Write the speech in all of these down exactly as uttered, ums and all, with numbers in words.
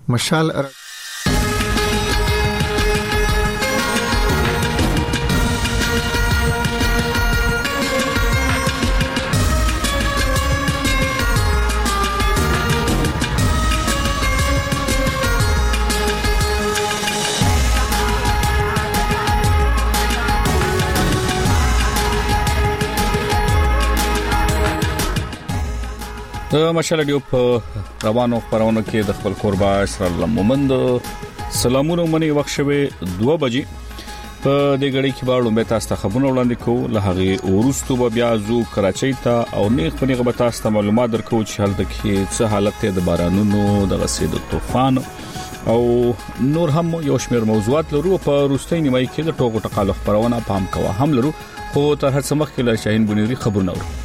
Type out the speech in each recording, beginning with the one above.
مشال د مشال ډیو په روانو خبرونو کې د خپل قربا اسرائیل مومند سلامونه منی وخت شوه دوه بجې په دې غړي کې باړو مې تاسو ته خبرونه وړاندې کوو له هغه ورستو بیا زو کراچۍ ته او نیغ په نیغه تاسو ته معلومات درکو چې حالت کې څه حالت د بارانونو د غسید طوفان او نور هم یو شمېر موضوعات لرو په روستۍ نیمای کې د ټوکو ټقالو خبرونه پام کوه هم لرو خو تر هڅه مخکې له شاهین بنيري خبرونه ورو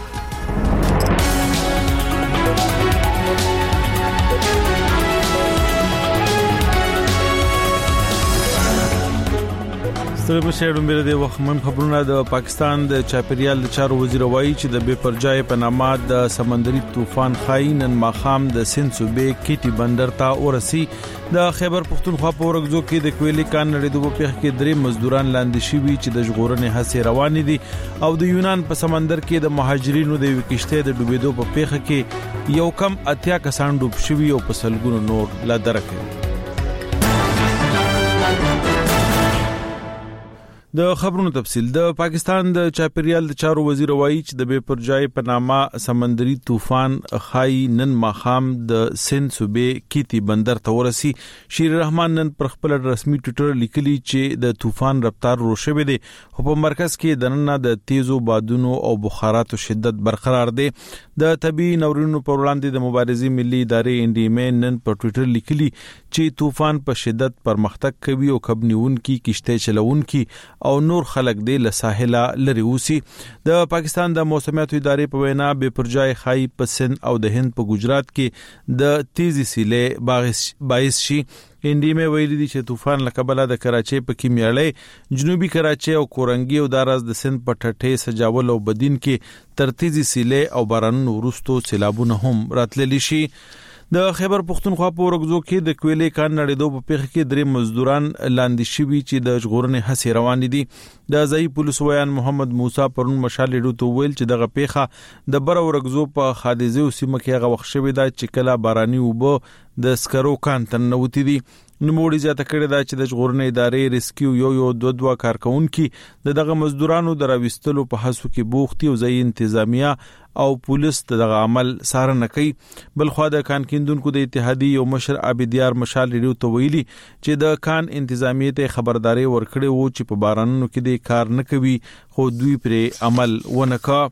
ستړي مشه ډومبره د وخت مهم خبرونه د پاکستان د چاپریال د چارو وزیر وایي چې د بے پرجای پنامه د سمندري طوفان خاين ماخام د سند صوبې کیټي بندر ته ورسي د خیبر پختونخوا په ورغزو کې د کویلي کان نړیدو په پیښ کې درې مزدوران لاندې شوي چې د ژغورنې هڅې روانې دي او د یونان په سمندر کې د مهاجرینو د وکشته د ډوبېدو په پیښ کې یو کم اتیا کسان ډوب شوي او په سلګونو نور لا درکې د خبرونو تفصيل د پاکستان د چاپریال د چارو وزیر وایي چې د بے پرجای پنامه سمندري طوفان خای نن ماخام د سند صوبې کیتی بندر ته ورسي. شیر رحمان نن پر خپل رسمي ټوئیټر لیکلي چې د طوفان رفتار روشوي دي خو په مرکز کې د نن د تیزو بادونو او بخاراتو شدت برقرار دي. د طبي نورونو پر وړاندې د مبارزې ملي ادارې ان ډي ام نن په ټوئیټر لیکلي چې طوفان په شدت پرمختګ کوي او کبنیون کی کشته چلون کی او نور خلک دی له ساحله لري اوسي. د پاکستان د موسمیاتو ادارې په وینا بے پرجای خای په سند او د هند په ګجرات کې د تیزی سیلې باعث شي. انډي مې ویلي دي چې طوفان لکبله د کراچۍ په کیمیاړې جنوبي کراچۍ او کورنګي او داراز د سند په ټټې سجاول او بدین کې ترتیزي سیلې او بارانونو ورستو سیلابونه هم راتللی شي. د خیبر پختونخوا په ورغزو کې د کویلي کان نړیدو په پیښ کې درې مزدوران لاندې شوي چې د ژغورنې هڅې روان دي. د ځای پولیس ویان محمد موسی پرون مشال ډیډو ته ویل چې دغه پیښه د بر ورغزو په خادزه او سیمه کې هغه وخت شوی دا چې کله باراني وبو د سکرو کان تن نوتی دي. نموړي زیاته کړی دا چې د ژغورنې ادارې ریسکیو یو یو دوه دوه کارکونکو د دغه مزدورانو دراويستلو په هڅو کې بوختي او ځای انتظامیه او پولیس دغه عمل څارنه کوي. بل خو د کان کیندونکو د اتحادیې او مشر عابدیار مشال ریډیو ته ویلي چې د کان انتظامیه ته خبرداري ورکړې وو چې په بارانونو کې د کار نه کوي خو دوی پر عمل ونکا.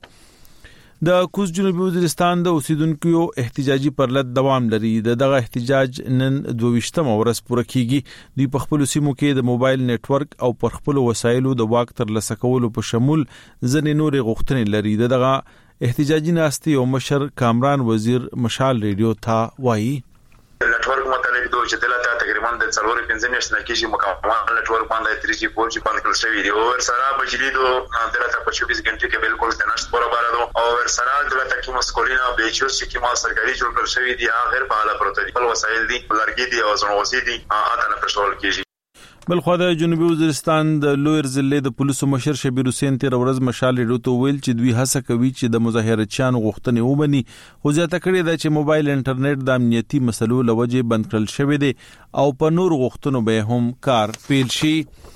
د کوز جنوبي وزیرستان د اوسیدونکو احتجاجي پرلط دوام لري. دغه احتجاج نن دوه ورځ پوره کیږي. دوی په خپل سیمو کې د موبایل نتورک او پر خپل وسایلو د واک تر لاسه کولو په شمول ځنې نورې غوښتنې لري. دغه احتجاجي ناستي او مشر کامران وزیر مشال ریډیو ته وایي نتورک متعلق دوه چې دلته تقریبا د څلور پنځه میاشتې نه کېږي مکمل نتورک باندې تری جی فور جی باندې کول شوی دی. او سره بجلی دو دلته په چوبیس غنټې کې بالکل د نشټ پوره بارادو او سره دلته کې مسکولینا بیچوس چې ما سرکاري جوړ کړل شوی دی غیر فعال پروتو دی وسایل دي لرګي دي او زنوزي دي اته نه پښول کېږي. بل خو د جنوبي وزیرستان د لویر ضلع د پولیسو مشر شبیر حسین تیر ورځ مشال ریډیو ته ویل چې دوی هڅه کوي چې د مظاهرچیانو غوښتنې ومني خو ځکه کړي دا چې موبایل انټرنیټ د امنیتي مسلو لوجه بند کړل شوی دی او په نور غوښتنو به هم کار پیل شي.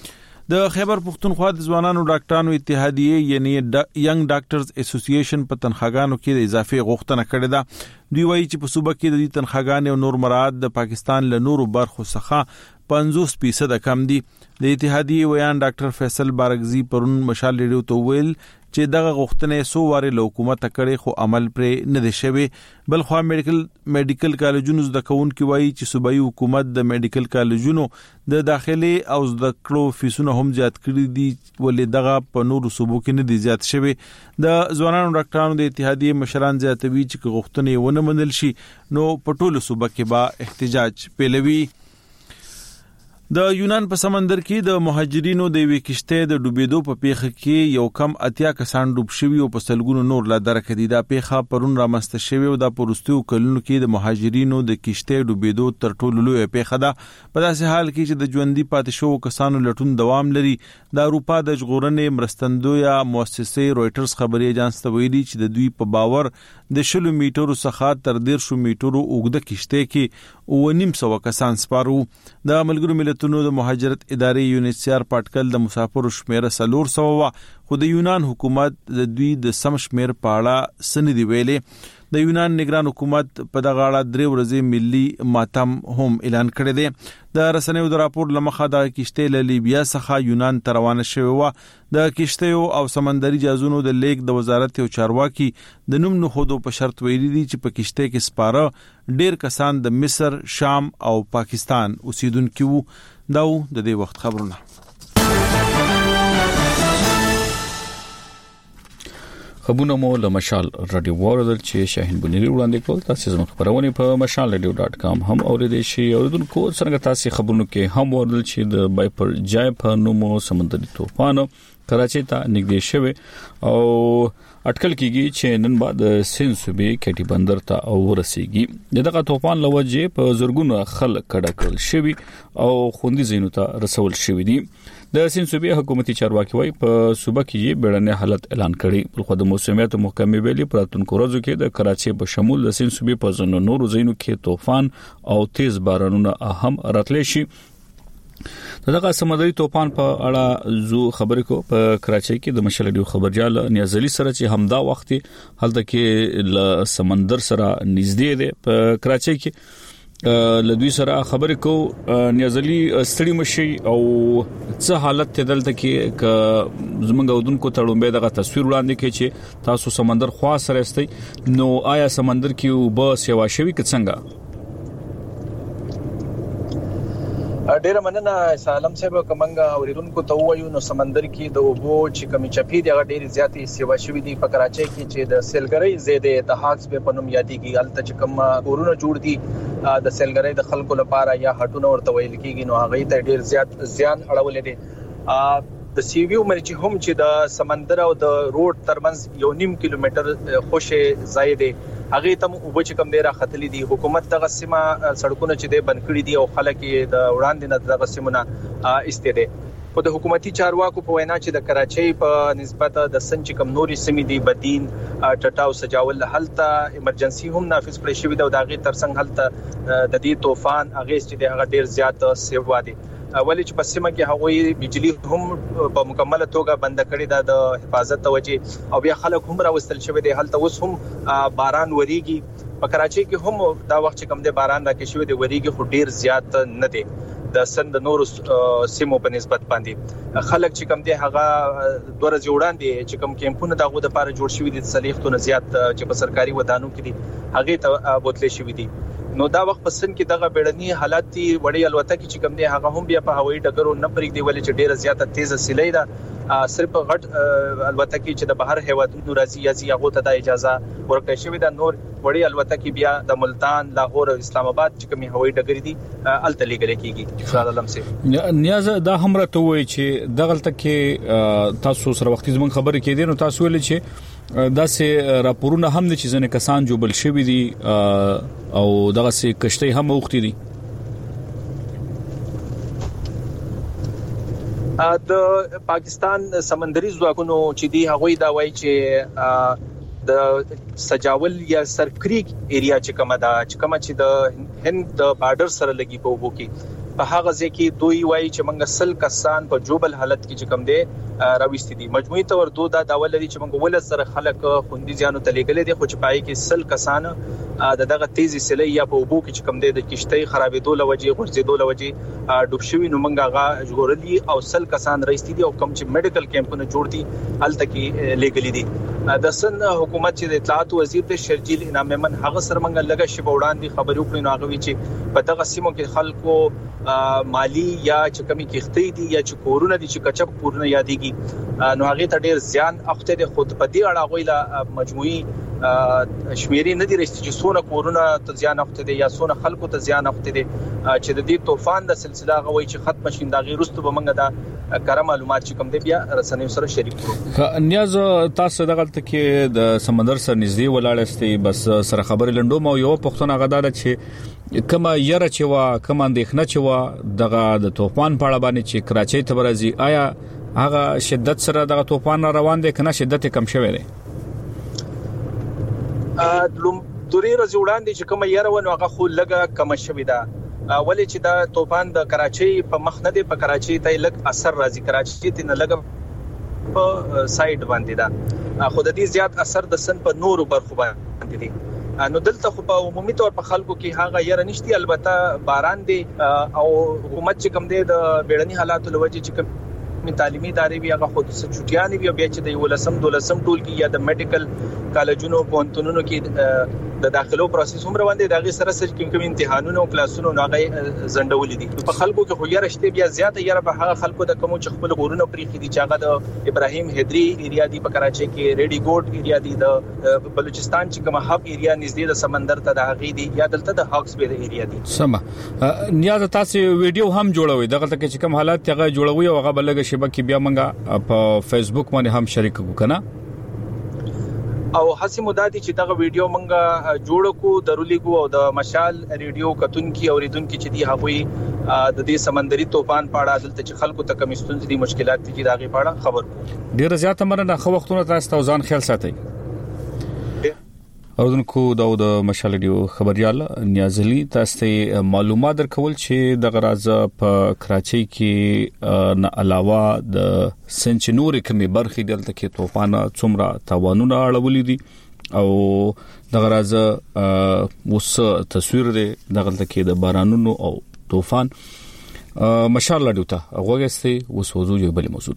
د خیبر پختونخوا د ځوانانو ډاکټرانو اتحادیې یعنی ینګ ډاکټرز اسوسییشن په تنخواګانو کې د اضافي غوښتنه کړې ده. دوی وایي چې په صوبه کې د دې تنخواګانې او نور مراد د پاکستان له نورو برخو څخه پنځوس فیصد کم دي. د اتحادیې ویان ډاکټر فیصل بارگزی پرون مشال ریډیو ته ویل چې دغه غوښتنې سو واره له حکومت کړي خو عمل پرې نه دي شوی. بل خو میډیکل میډیکل کالجونو د کونکو وایي چې صوبایي حکومت د میډیکل کالجونو د داخلي او د کړو فیسونو هم زیات کړي دي ولې دغه په نورو صوبو کې نه دي زیات شوی. د ځوانانو ډاکټرانو د اتحادیې مشران زیاتوي چې غوښتنې ونه منل شي نو په ټولو صوبه کې به احتجاج پیلوي. د یونان په سمندر کې د مهاجرینو د وی کشته د ډوبېدو په پیښه کې یو کم اتیا کسان ډوب شوي او په سلګونو نور لا درکې دي. دا پیښه پرون رامنځته شوې او د پروستو کلونو کې د مهاجرینو د کشته ډوبېدو تر ټولو لوی پیښه ده. په داسې حال کې چې د ژوندۍ پاتې شوو کسانو لټون دوام لري. د اروپا د ژغورنې مرستندویه مؤسسې رويټرز خبري اژانس ته ویلي چې د دوی په باور د شلو میټرو څخه تر ډیر شو میټرو اوږده کشته کې او نیم سو کسان سپارو. د ملګرو ملتونو د مهاجرت ادارې یونیسیار پټکل د مسافرو شمیره سلور سو وا خو د یونان حکومت د دوی د سم شمیر په اړه سند دی ویلې. د یونان نگران حکومت په دغه اړه درې ورځې ملي ماتم هم اعلان کړی دی. د رسنیو د راپور لمخه د کشته له لیبیا څخه یونان ته روانه شوې و. د کشته او سمندري جهازونو د لیک د وزارت او چارواکي د نوم نه خودو په شرط ویلي دي چې په کشته کې سپاره ډیر کسان د مصر، شام او پاکستان اوسیدونکو وو. دا د دې وخت خبرونه. خبرونه مو له مشال رادیو وردل چې شاهین بنيري وړاندې کول. تاسو زموږ خبرونه په مشال رادیو ډاټ کام هم اوریدئ شئ. اوریدونکو څنګه تاسو خبرونه کې هم وردل چې د بایپر جای په نومو سمندري طوفان کراچي ته نږدې شوه او اټکل کیږي چې نن بعد سند صوبې کټي بندر ته ورسیږي. دغه طوفان لوجه په زرګونو خلک کډه کړل شوی او خوندي زینو ته رسول شوی دي. د سند صوبې حکومتي چارواکي وايي په صوبه کې بیړنی حالت اعلان کړي. په خو د موسمیات محکمې ویلي پراتونکو ورځو کې د کراچي په شمول د سند صوبې په ځینو نورو ځایونو کې طوفان او تیز بارانونه هم راتلی شي. دغه سمندري طوفان په اړه زو خبرې کو په کراچۍ کې د مشلډیو خبرجال نیازلی سره چې همدا وخت هلته کې ل سمندر سره نږدې ده. په کراچۍ کې لدوی سره خبرې کو نیازلی ستړي مشي او څه حالت ته دلته کې ک زمونږ ودونکو تړومبه دغه تصویر وړاندې کوي چې تاسو سمندر خوا سره استئ نو آیا سمندر کې وب سیوا شوی که څنګه؟ ډیره مننه سالم صاحب. کومنګ اوریدونکو ته وایو نو سمندر کې د اوبو چې کمی چپی دی هغه ډیره زیاتې سیوا شوې دي. په کراچۍ کې چې د سیلګرۍ زیاده د هاکس په پنوم یادېږي الته چې کوم کورونه جوړ دي د سیلګرۍ د خلکو لپاره یا هټونه ورته ویل کېږي نو هغه ته ډیر زیات زیان اړولې دي. د سی ویو مرچ هم چې د سمندر او د روډ ترمنځ یو نیم کیلومتر خوشه ځای دی هغه ته وب چې کوم ډیره خطلې دي. حکومت دغه سیمه سړکونه چې د بند کړی دي او خلک د وړاندې نه دغه سیمونه استېده. په د حکومتي چارواکو په وینا چې د کراچۍ په نسبت د سنچ کم نوري سیمې دي بدین ټټا او سجاول هلته ایمرجنسي هم نافذ کړی شوی دی او دغه ترڅنګ هلته د دې طوفان هغه چې د هغه ډیر زیات سیوا دي. اولی چې په سیمه کې هغوی بجلی هم په مکمله توګه بند کړی ده د حفاظت توجه او بیا خلک هم راوستل شوی دی. هلته اوس هم باران وریږي. په کراچۍ کې هم دا وخت چې کم دی باران راکې شوی دی وریږي خو ډیر زیات نه دی د سند نور سیمو په نسبت باندې. خلک چې کم دی هغه دوه ورځې وړاندې چې کم کیمپونه دغه د لپاره جوړ شوی دي صلیختونه زیات چې په سرکاري ودانو کې دي هغه ته بوتلې شوی دي. نو دا وخت پسند کې دغه بیړنی حالات دي وړي الوتکه چې کوم دی هغه هم بیا په هوایي ډګرو نه پرېږدي ولې چې ډیره زیاته تیز سیلۍ ده. صرف غټ الوتکه چې د بهر هیوادونو راځي یا هغه ته د اجازه ورکړل شوې ده. نور وړي الوتکه بیا د ملتان، لاهور او اسلام آباد چې کومي هوایي ډګر دي الته لیږل کېږي. خدای علم سي نیاز دا هم راته وایي چې دغه تک تاسو سره وختي زمون خبرې کېدې نو تاسو ولې چې دا سه راپورونه هم د چیزونه کسان جو بل شوی دي او دغه سه کشته هم وختي دي. د پاکستان سمندري ځواکونو چې دی هغوی دا وایي چې د سجاول یا سرکریک ایریا چې کومه دا چې کومه چې د هند د بارډر سره لګي په وبو کې په هغه ځکه دوی وایي چې موږ سل کسان په جوبل حالت کې چې کوم دي راوستي دي. مجموعي تور دوه دا ډول لري چې موږ ول سره خلک خوندي ځانو تلګلې دي خو چې پای کې سل کسان د دغه تیزی سلی یا په وبو کې چې کوم دي د کشتۍ خرابېدو لوجه غورځېدو لوجه ډوب شوی نو موږ هغه جوړلي او سل کسان راستي دي او کوم چې میډیکل کیمپونه جوړ دي الته کې لګلې دي. د سن حکومت چې د اطلاعات وزیر د شرجیل انعام من هغه سره موږ لګه شی وړاندې خبرو کړو نو هغه چې په دغه سیمو کې خلکو مالی یا چې کمی کېختې دي یا چې کورونه دي چې کچپ کورونه یادېږي نو هغه ته ډیر زیان اخته د خود په دې اړه غویله مجموعي شمیرې نه دي رښتې چې څونه کورونه ته زیان اخته دي یا څونه خلکو ته زیان اخته دي چې د دې طوفان د سلسله غوي چې ختم شین دا غیر رستو بمنګ دا کار معلومات چې کوم دی بیا رسنیو سره شریک کړو. نیاز تاسو دغه کې د سمندر سره نږدې ولاړ استي بس سره خبرې لندو مو یو پښتون غدار چې کما یره چې وا کما اندېښنه چې وا دغه د طوفان په اړه باندې چې کراچۍ ته ورځي آیا هغه شدت سره دغه طوفان روان دي کنه شدت کم شوی دی؟ ا لوم دوری ورځې وړاندې چې کوم یاره ونه هغه خو لګه کم شوی دا ولې چې دا طوفان د کراچۍ په مخ نه دی په کراچۍ ته لګ اثر راځي کراچۍ ته نه لګ په سایډ باندې دا خو د دې زیات اثر د سن په نورو برخو باندې دی نو دلته خو په عمومي تور په خلکو کې هغه یاره نشتی البته باران دی او حکومت چې کوم دی د بیړني حالاتو لوجه چې کوم من تعلیمي ادارې وی هغه خود چټیانې وی بیا چې د ولسم دولسم ټول کې یا د میډیکل کالجونو پونتونونو کې د داخلو پروسس هم روان دي دغه سره سره کوم کوم امتحانونو او کلاسونو ناغه زندول دي په خلکو کې خو یاره شته بیا زیاته یاره په هغه خلکو د کوم چې خپل غورونو پرې خدي چې هغه د ابراهیم هدري ایریا دی په کراچۍ کې ریډي ګوټ ایریا دی د بلوچستان چې کوم هب ایریا نږدې د سمندر ته د هغې دی یا دلته د هاکس بی ایریا دی. سم نیاز تاسو ویډیو هم جوړوي دغه ته چې کوم حالات هغه جوړوي او هغه بلګه شبکې بیا منګه په فیسبوک باندې هم شریک وکنا او حسی مدادي چې دغه ویډیو منګه جوړ کو درولي کو او د مشال ریډیو کتون کی اوریدونکو چې دی هغوی د دې سمندري طوفان پاړه دلته چې خلکو ته کمیستون دي مشکلات دي دغه پاړه خبر کو ډیر زیات مرنه خو وختونه تاسو ته ځان خیال ساتي اوردونکو دا د مشال ریډیو خبريال نیازلی تاسو ته معلومات درکول چې د غراز په کراچۍ کې نه علاوه د سنچنوري کمی برخې دلته کې طوفان څومره تاوانونه اړولې دي او د غراز وس تصویر دی دغه کې د بارانونو او طوفان مشال ریډیو ته وګورئ وسوځو یو بل موضوع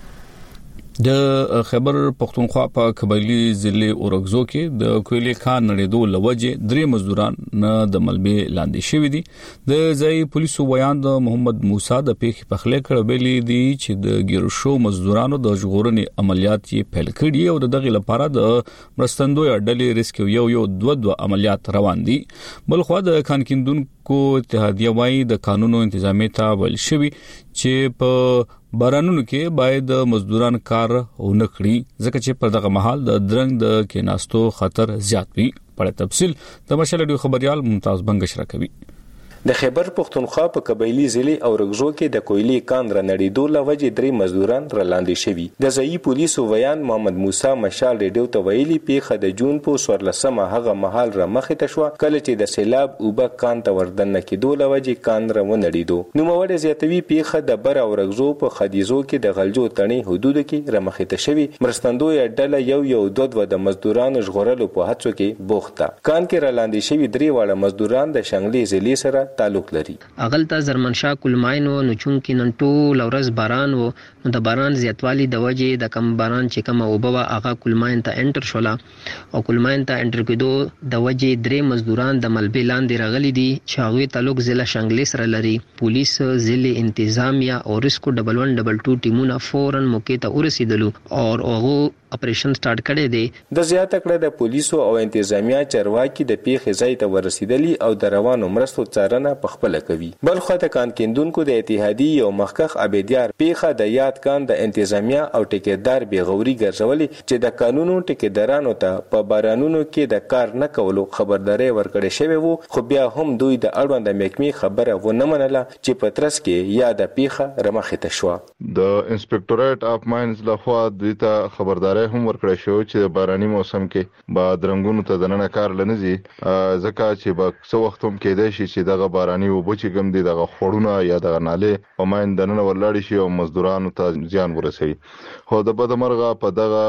د خیبر پختونخوا په قبایلی ضلع اورګزو کې د کویلي خان نړیدو لوجه درې مزدوران نه د ملبې لاندې شوې دي د ځای پولیسو بیان د محمد موسی د پیښې په خله کړه ویلي دي چې د ګیرشو مزدورانو د ژغورنې عملیات یې پیل کړي او دغه لپاره د مرستندوی ډلې ریسکیو یو یو دوه دوه عملیات روان دي بلخو د خانکندونکو اتحادیه وايي د قانونو انتظامی ته ول شوی چې په بارانونو کې باید مزدوران کار ونکړي ځکه چې پر دغه محل د درنګ د کېناستو خطر زیات وي په تفصیل د مشال ډیو خبريال ممتاز بنګ شرکوي. د خیبر پختونخوا په قبایلی ضلع اورګزو کې د کویلي کان را نړیدو لوجه درې مزدوران را لاندې شوي د ځای پولیسو ویان محمد موسی مشال ریډیو ته ویلي پیښه د جون په سورلسمه هغه محل را مخې ته شو کله چې د سیلاب اوبه کان ته وردن کېدو لوجه کان را ونړیدو نو موږ زیاتوي پیښه د بر اورګزو په خدیزو کې د غلجو تڼي حدود کې را مخې ته شوي مرستندوی ډله یو یو دوه دوه د مزدورانو ژغورلو په هڅو کې بوخته کان کې را لاندې شوي درې واړه مزدوران د شنګلي ضلع سره تعلق لري. اغلطه زرمنشاه کلماینو نو چون کې نن ټول ورځ باران وو نو د باران زیاتوالی د وجې د کم باران چې کوم اوبه هغه کلماین ته انټر شولا او کلماین ته انټر کېدو د وجې درې مزدوران د ملبې لاندې راغلي دي چې هغه تعلق ضلع شنګلې سره لري. پولیس ضلع انتظامیه او ریسکو ډبل ون ډبل ټو ټیمونه فورن موقع ته ورسېدلو او هغه اپریشن سٹارټ کړي دي. د زیاته کړه د پولیسو او انتظامیه چرواکي د پیښې ځای ته ورسېدلي او د روانو مرستو څارنه په خپل کوي. بلخو ته کان کیندونکو د اتحادی او مخکخ ابيديار پیښه د یاد کان د انتظامیه او ټیکدار بیغوري ګرځولي چې د قانونو ټیکدارانو ته په بارانونو کې د کار نه کولو خبرداري ورکړې شوی وو خو بیا هم دوی د اړوند محکمې خبره و نه منله چې په ترڅ کې یا د پیښه رمخه ته شو. د انسپکټوریټ اف ماینز لخوا د ته خبرداري هم ورکړې شو چې باراني موسم کې با درنګونو ته دننه کار لنځي ځکه چې با څو وخت هم کېدای شي چې دغه باراني وبو چې ګم دي دغه خړونه یا دغه ناله په ماین دننه ورلاړ شي او مزدورانو ته زیان ورسوي. خو د بدمرغه په دغه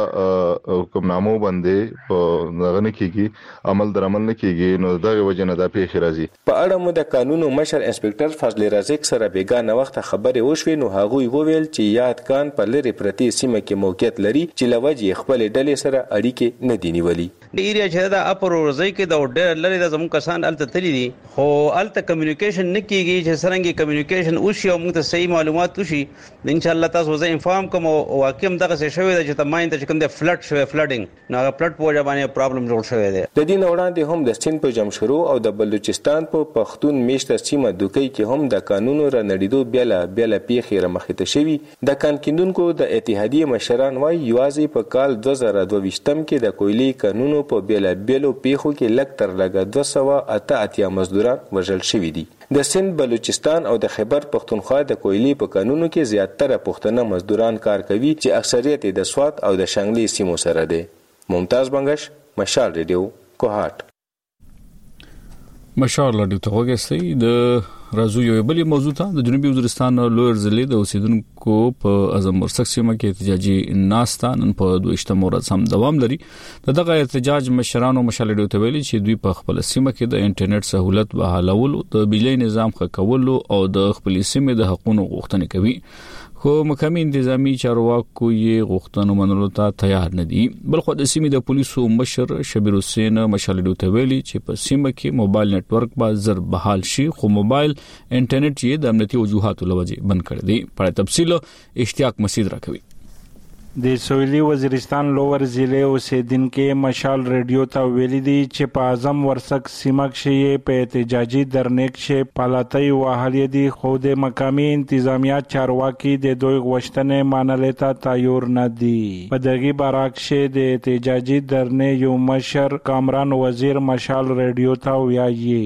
حکمنامو باندې په دغه نه کیږي عمل در عمل نه کیږي نو دغه وجنه د پیښ راځي. په اړه مو د قانونو مشر انسپکټر فضل رزق سره بیګانه وخت خبرې وشوي نو هغه ویل چې یاد کان په لری پرتی سیمه کې موقعیت لري چې لوجه وجې خپل ډلې سره اړیکې نه دي نیولي. د ایریا چې دا اپر ورځي کې د ډېر لري د زموږ کسان الته تللی دي خو الته کمیونیکیشن نه کیږي چې څنګه کمیونیکیشن وشي او موږ ته صحیح معلومات وشي. ان شاء الله تاسو زه انفارم کوم او واقعا دغه څه شوی دی چې تماین ته کوم د فلډ شوی فلډینګ نو فلډ په وجه باندې پرابلم جوړ شوی دی. د دې وړاندې هم د سین په جمشورو او د بلوچستان په پښتون میشته سیمه دوکۍ کې هم د قانونو را نړیدو بیل بیل پیخي رمخته شوی. د کان کیندونکو د اتحادیه مشران وايي یوازې په کال دوه زره دوه ویشتم کې د کویلي قانونو په بیل بیلو پیخو کې لک تر لګه دوه سوه اته اتیا مزدوران وژل شوي دي. د سند بلوچستان او د خیبر پختونخوا د کویلي په قانونو کې زیاتره پښتنه مزدوران کار کوي چې اکثریت د سوات او د شانګلي سیمو سره دي. ممتاز بنگش، مشال ریډیو، کوهات. مشال ریډیو ته وګورئ. د راځو یو بل موضوع ته د جنوبي وزیرستان لویر ضلع د اوسیدونکو په اعظم ورسک سیمه کې احتجاجي ناستا نن په دویشتم ورځ هم دوام لري. دغه احتجاج مشرانو مشال ریډیو ته ویلي چې دوی په خپل سیمه کې د انټرنیټ سہولت بحالولو، د بجلی نظام ښه کولو او د خپل سیمه د حقوقو غوښتنه کوي. خو مقامي انتظامی چارواکو یې غوښتنو منلو ته تیار نه دي. بلخو د سیمې د پولیسو مشر شبیر حسین مشال ریډیو ته ویلي چې په سیمه کې موبایل نتورک به زر بحال شي، خو موبایل انټرنیټ یې د امنیتي وجوهاتو لوجه بند کړی دی. په تفصیل اشتیاق مسعود راکوي. د سویلي وزیرستان لوور ضلع اوسیدونکو مشال ریډیو ته ویلي دي چې په اعظم ورسک سیمه کې په احتجاجي درنیک کې پالاتای وهلې دي، خو د مقامي انتظامیه چارواکي د دوی غوښتنې منلو ته تیار نه دي. په دغه برعکس د احتجاجي درنې یو مشر کامران وزیر مشال ریډیو ته ویایي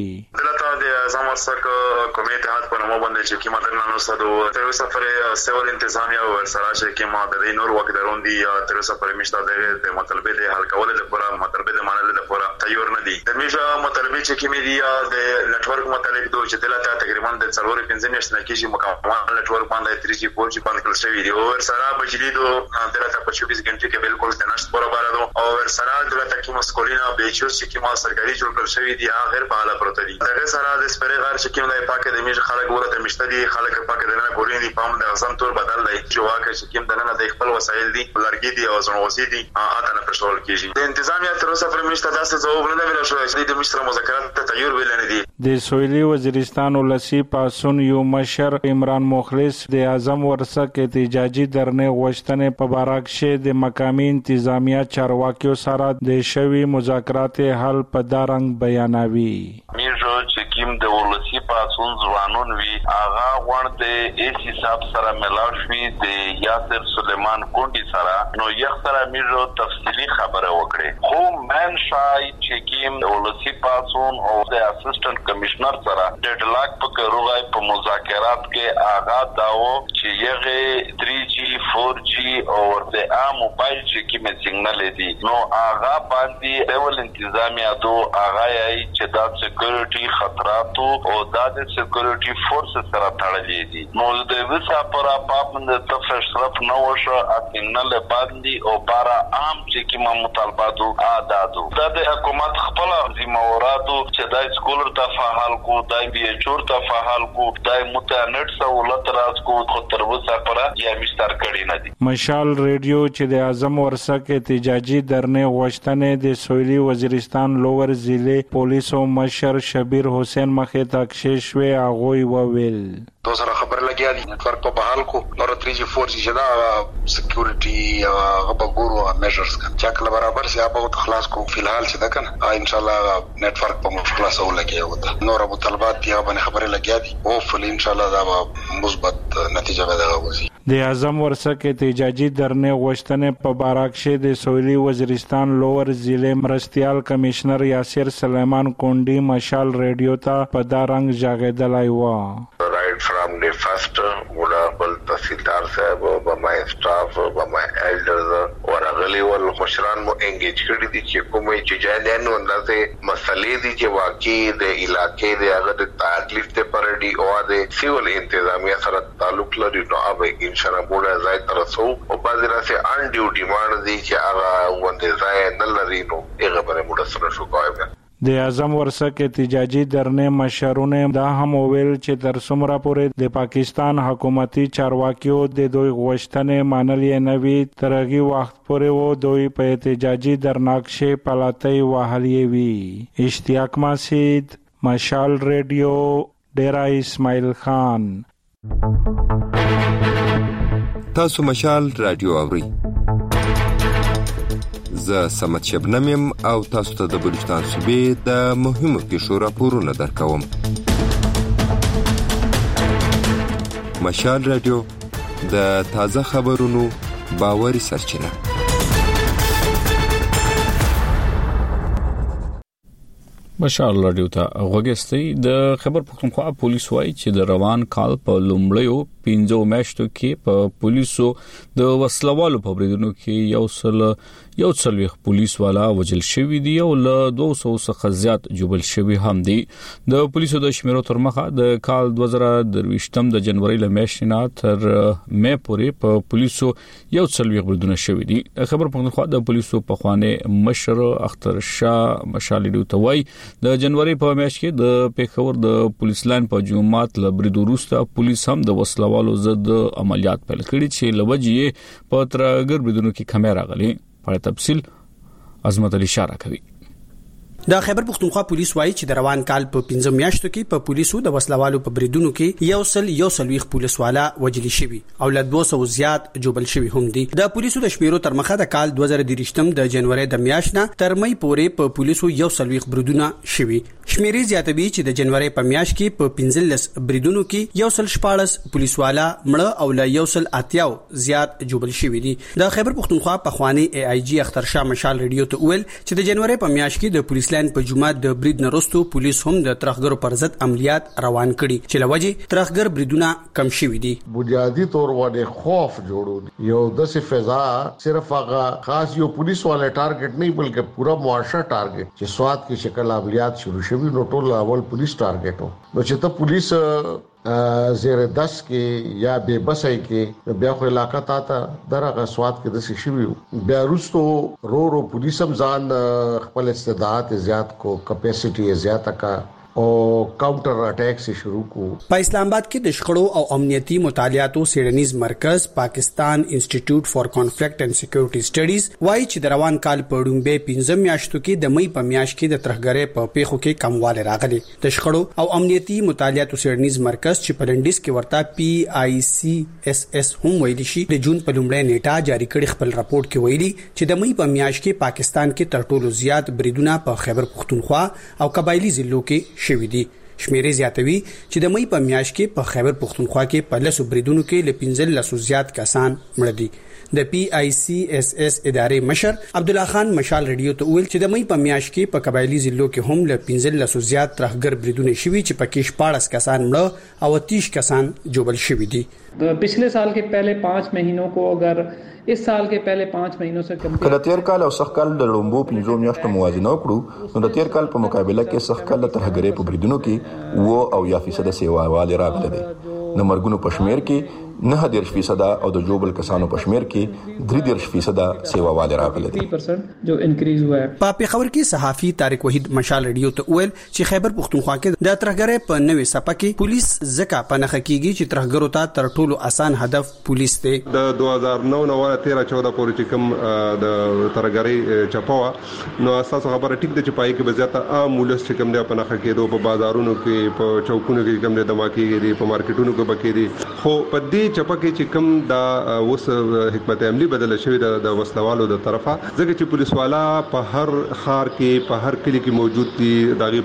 ورسک کومې اتحاد په نومو باندې چې کیما درنه نو ستاسو تر سفر سیول انتظامیه او سره چې کیما د دې نور وخت درون دي تر سفر مشته د مطلبه د حل کول لپاره مطلبه د منل لپاره تیار نه دي. د میشه مطلبه چې کیمې دي د نتورک مطلب دوه چې دلته تقریبا د څلور پنځه میاشتې نه کېږي مکمل نتورک باندې تری جی فور جی باندې کل شوی دی او سره بجلی دو دلته په چوبیس غنټې کې بالکل د نشټ برابر دو او سره دلته کیما سکولینا بیچوس چې کیما سرکاري جوړ کړ شوی دی هغه په حاله پروت دي. دغه سره د سپری غار چې کیما د پاکه د میشه خلک ورته مشتري خلک پاکه د نه ګوري دي پام د اعظم تور بدل دی چې واکه چې کیما د نه د خپل وسایل دي لرګي دي او زنوسی دي اته نه پښول کیږي. د انتظامیه تر اوسه پر میشه داسې ځواب نه ویل شو چې د میشه مذاکرات ته تیار ویل نه دي. د سویلي وزیرستان ولسی پاسون یو مشر عمران مخلص د اعظم ورسک احتجاجي درنې غوښتنې په بارکشه د مقامي انتظامیه چارواکیو سره د شوی مذاکرات حل په دارنګ بیانوي. میجو چې کیم د ولسی پاسون ځوانون وی اغا غوړ د ایس حساب سره ملاو شوی د یاسر سلیمان کونډي سره نو یو سره میجو تفصیلی خبره وکړي. خو من شای چې کیم د ولسی پاسون او د اسسټنټ کمشنر سره ډیډلاک په کروغای په مذاکرات کې آغا داو چې یغه تری جی فور جی او د ا موبایل چې کیم سیګنل دی نو آغا باندې ډول انتظامیه دو آغا یې چې دا سکیورټي خطرات او دا د سکیورټي فورس سره تړلې دي. نو د وسا پر اپاپند د تفشرف نو شو سیګنل باندې او بارا عام چې کیم مطالباتو اادادو دا د حکومت خپل ذمہواراتو چې د سکولر ته فعال کو دای بي چور ته فعال کو دای متنټ سہولت راز کو خو تر وسه پر یا مستر کړي نه دي. مشال ریډیو چې د اعظم ورسک احتجاجي درنې غوښتنې د سویلي وزیرستان لوور ضلع پولیسو مشر شبیر حسین مخې ته کښې شوی هغوی وویل تو سره خبر لګیا دي نتورک په بحال کو نور تری جی فور جی دا سکیورټي او غبرګورو میجرز کړه چې کله برابر سي هغه خلاص کو فلحال چې دا کنه ان شاء الله نتورک په مشکل سره لګیا وته نور مطالبات دی باندې خبره لګیا دي او فل ان شاء الله دا مثبت نتیجه به راوځي. د اعظم ورسک احتجاجي درنې غوښتنې په بارکشه د سویلي وزیرستان لوور ضلع مرستیال کمشنر یاسر سلیمان کونډي مشال ریډیو ته په دارنګ ژغېدلی و. from the first honorable تحصیلدار صاحب او my staff او my elders ورغلی ول مشران مو انګیج کړی دي چې کومې چې جانانو اندازې مسلې دي چې واقعي د علاقې د هغه د تکلیف ته پرډي او د سیول انتظامیه سره تعلق لري نو اوبه ان شاء الله موږ ځای ترسو او بازار سره ان ډیو ډیماند دي چې هغه وند ځای نه لري نو هغه باندې موږ سره شو کوو. د اعظم ورسک احتجاجي درنې مشرونه دا هم ویل چې تر څومره پورې د پاکستان حکومتي چارواکیو د دوی غوښتنې منلې نه وي تر هغه وخت پورې و دوی په احتجاجي درناکشه پلاتۍ وهلې وي. اشتیاق مسعود، مشال ریډیو، ډیرا اسماعیل خان. تاسو مشال رادیو اورئ. زه سمت شبنم یم او تاسو ته د بلوچستان صوبې د مهمو پیښو راپورونه درکوم. مشال رادیو د تازه خبرونو باوري سرچینه. مشال رادیو ته غوږی د خبر پښتونخوا پولیس وایي چې د روان کال په لومړیو پنځو میاشتو کې په پولیسو د وسلوالو په بریدونو کې یو سل یو څلويخ پولیس والا وجل شوی دی او له دوه سوه څخه زیات جوبل شوی هم دی. د پولیسو د شمیرو تر مخه د کال دوه زره درویشتم د جنوري له میاشتې نه تر مې پورې په پولیسو یو څلويخ بریدونه شوی دي. خبر پښتونخوا د پولیسو په خوانه مشر اختر شاه مشال ریډیو ته وایي د جنوري په میاشت کې د پیښور د پولیس لاین په جمعات له بریدو وروسته پولیس هم د وسلوالو ضد عملیات پیل کړي چې لوجې په ترګر بریدونو کې کمی راغلي. په تفصیل عظمت علي اشاره کوي. د خیبر پختونخوا پولیس وایي چې د روان کال په پنځم میاشتو کې په پولیسو د وسلوالو په بریدونو کې یو سل یو سلويخ پولیس والا وجلی شوی او له دوه سوه زیات جوبل شوی هم دي. د پولیسو د شمیرو تر مخه د کال دوه زره درویشتم د جنوري د میاشت نه تر مې پورې په پولیسو یو سلويخ بریدونه شوی. شمیرې زیاتوي چې د جنوري په میاشت کې په پنځلس بریدونو کې یو سل شپاړس پولیس والا مړه او له یو سل اتیاو زیات جوبل شوی دي. د خیبر پختونخوا په خواني ای آی جی اختر شاه مشال ریډیو ته ویل چې د جنوري په میاشت کې د پولیس لاین په جمعه د برید نرستو پولیس هم د ترخګرو پر ضد عملیات روان کړي چې لوجه ترخګر بریدونه کم شوي دي. بنیادی طور باندې خوف جوړو یو د څه فضا صرف هغه خاص یو پولیس والے ټارګټ نه بلکې پورا معاشره ټارګټ چې سواد کې شکل عملیات شروع شوي نو ټول اول پولیس ټارګټ وو نو چې ته پولیس زیر دس کې یا بے بسای کې بیا خو علاقہ تا ته درغه سواد کې د شي بیا روستو رو رو پولیس هم ځان خپل استعداد زیات کو کیپاسټي زیات کا او کاونټر اٹیک سے شروع کو. په اسلام آباد کې د شخړو او امنیتي مطالعاتو سیډنیز مرکز پاکستان انسټیټیوټ فار کانفلکټ اینڈ سکیورټي سټډیز وايي چې د روان کال په ډومبه پنځم میاشتو کې د مې په میاشت کې د ترخګرې په پیښو کې کمواله راغلي. د شخړو او امنیتي مطالعاتو سیډنیز مرکز چې په لندیس کې ورته پی آی سی اس اس هم ویلي شي د جون په لومړۍ نیټه جاری کړي خپل راپورټ کې ویلي چې د مې په میاشت کې پاکستان کې تر ټولو زیات بریدونه په خیبر پختونخوا او قبایلی ضلعو کې شوی دي. شمیرې زیاتوي چې د مې په میاشت کې په خیبر پختونخوا کې په لسو بریدونو کې ل پنځه لسو زیات کسان مړه دي. د پی آی سی اس اس ادارې مشر عبد الله خان مشال ریډیو ته ویل چې د مې په میاشت کې په قبایلی ضلعو کې هم ل پنځه لسو زیات ترخګر بریدونه شوي چې پکې شپاړس کسان مړه او تیس کسان جوبل شوي دي. पिछले साल के पहले पाँच महीनों को अगर इस साल के पहले पाँच महीनों से کله تیر کال او سخت کال د لومبو پنځو میاشتو موازنه وکړو نو د تیر کال په مقابله کې سخت کال تر هغې په بریدونو کې و او یا فیصد سیواواله راغله دي. د مرګونو په شمیر کې نه دیرش فیصد او د جوبل کسانو په شمیر کې درې دیرش فیصد سیواواله راغله دي. جو انکریز ہوا ہے. په پیښور کې صحافي طارق وحید مشال ریډیو ته ویل چې خیبر پختونخوا کې د ترګرې په نوې صفه کې پولیس ځکه پنهخ کیږي چې ترګرو ته تر ټولو اسان هدف پولیس دی. د دوه هزار نو نه تیرہ چودہ پورې چې کوم د ترګرې چپاوه نو اساسه خبره ټیک د چپای کې بزیاته عام مولس چې کوم دی پنهخ کېدو په بازارونو کې په چوکونو کې کوم دی دماکي دي په مارکیټونو کې بکې دي خو په دې چپکه چې کوم دا اوس حکمت عملی بدل شوی د وسلوالو د طرفه ځکه چې پولیس والا په هر خار کې په هر کلی کې موجود دي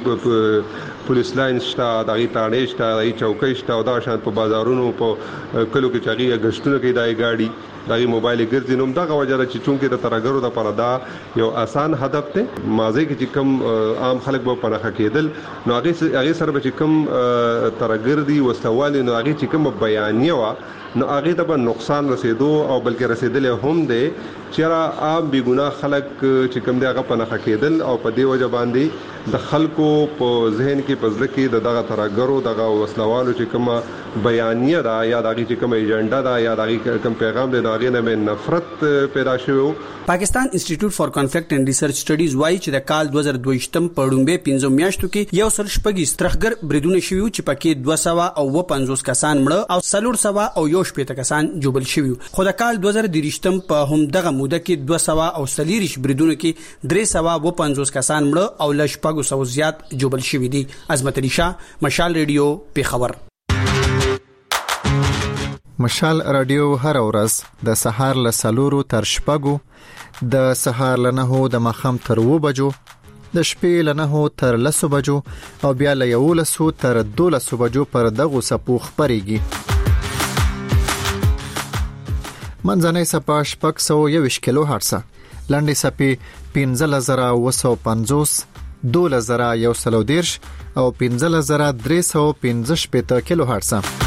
دغه پولیس لاین شته دغه تاړې شته دغه چوکۍ شته او دا شان په بازارونو په کلو کې چاغي غشتونه کې دای گاډي دغه موبایل ګرځي نو دغه وجه چې چونکې د ترګرو د پاره دا یو آسان هدف ته مازه کې چې کوم عام خلک به پنهخ کېدل نو هغه هغه سره چې کوم ترګر دي وسوال نو هغه چې کوم بیانیه وا نو هغه ته به نقصان رسیدو او بلکې رسیدل هم دي چې را عام بی ګناه خلک چې کوم دی هغه پنهخ کېدل او په دې وجه باندې د خلکو په ذهن کې پزله کې د دغه ترګرو دغه وسلوالو چې کومه بیانیه ده یا دغه چې کومه ایجنډا ده یا دغه کوم پیغام دی دغه نه نفرت پیدا شوی. پاکستان انسټیټیوټ فار کانفلکټ اینڈ ریسرچ سټډیز وايي چې د کال دوه زره دوه په ډومبه پنځه میاشتو کې یو سل شپږ ترخګر بریدونه شوي چې پکې دوه سوه او پنځوس کسان مړه او څلور سوه او یو شپږ کسان جوړل شوي. خو د کال دوه زره درې په هم دغه موده کې دوه سوه او څلور بریدونه کې درې سوه او پنځوس کسان مړه او ل شپږ سوه زیات جوړل شوي دي. عظمت علي شاه، مشال ریډیو، پیښور. مشال رادیو هر ورځ د سهار له سلورو تر شپږو، د سهار له نهو د ماښام تر اوو بجو، د شپې له نهو تر لسو بجو او بیا له یولسو تر دولسو بجو پر دغو څپو خپرېږي. منځنۍ څپه شپږ سوه یوویشت کیلو هرټزه، لنډې څپې پنځلس زره اووه سوه پنځوس، دولس زره یو سل او دېرش او پنځلس زره درې سوه پنځه شپېته کیلو هرټزه.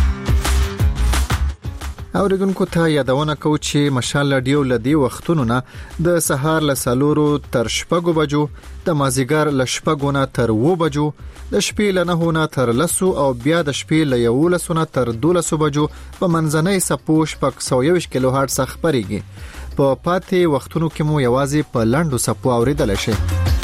اوریدونکو ته یادونه کوو چې مشال رادیو لدی وختونو نه د سهار له سلورو تر شپږو بجو، د مازیګر له شپږو نه تر اوو بجو، د شپې له نهو نه تر لسو او بیا د شپې له یولسو نه تر دولسو بجو په منځنۍ څپو شپږ سوه یوویشت کیلو هرټز خپرېږي. په پاتې وختونو کې مو یوازې په لنډو څپو اوریدلی شئ.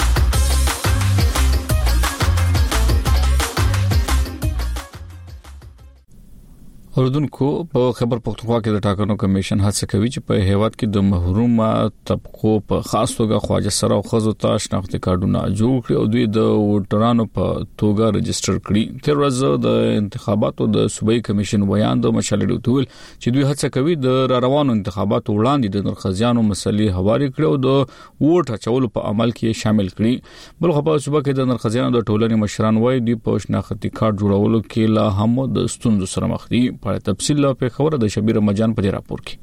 اوردونکو په خبر پښتونخوا کې د ټاکنو کمیشن هڅه کوي چې په هیواد کې د محرومه طبقو په خاص توګه خواجه سره او خزو ته شناختی کارډونه جوړ کړي او دوی د ووټرانو په توګه رجسټر کړي. تیر ورځ د انتخاباتو د صوبایي کمیشن ویان د مشالډو تول چې دوی هڅه کوي د روانو انتخاباتو وړاندې د نرخزیانو مسلې هواري کړي او د ووټ اچولو په عمل کې شامل کړي. بل خو په صوبه کې د نرخزیانو د ټولنې مشران وایي دوی په شناختی کارت جوړولو کې لا هم د ستونزو سره مخ دي. په تفصیل له په خبره د شبیر مجان په راپور کې.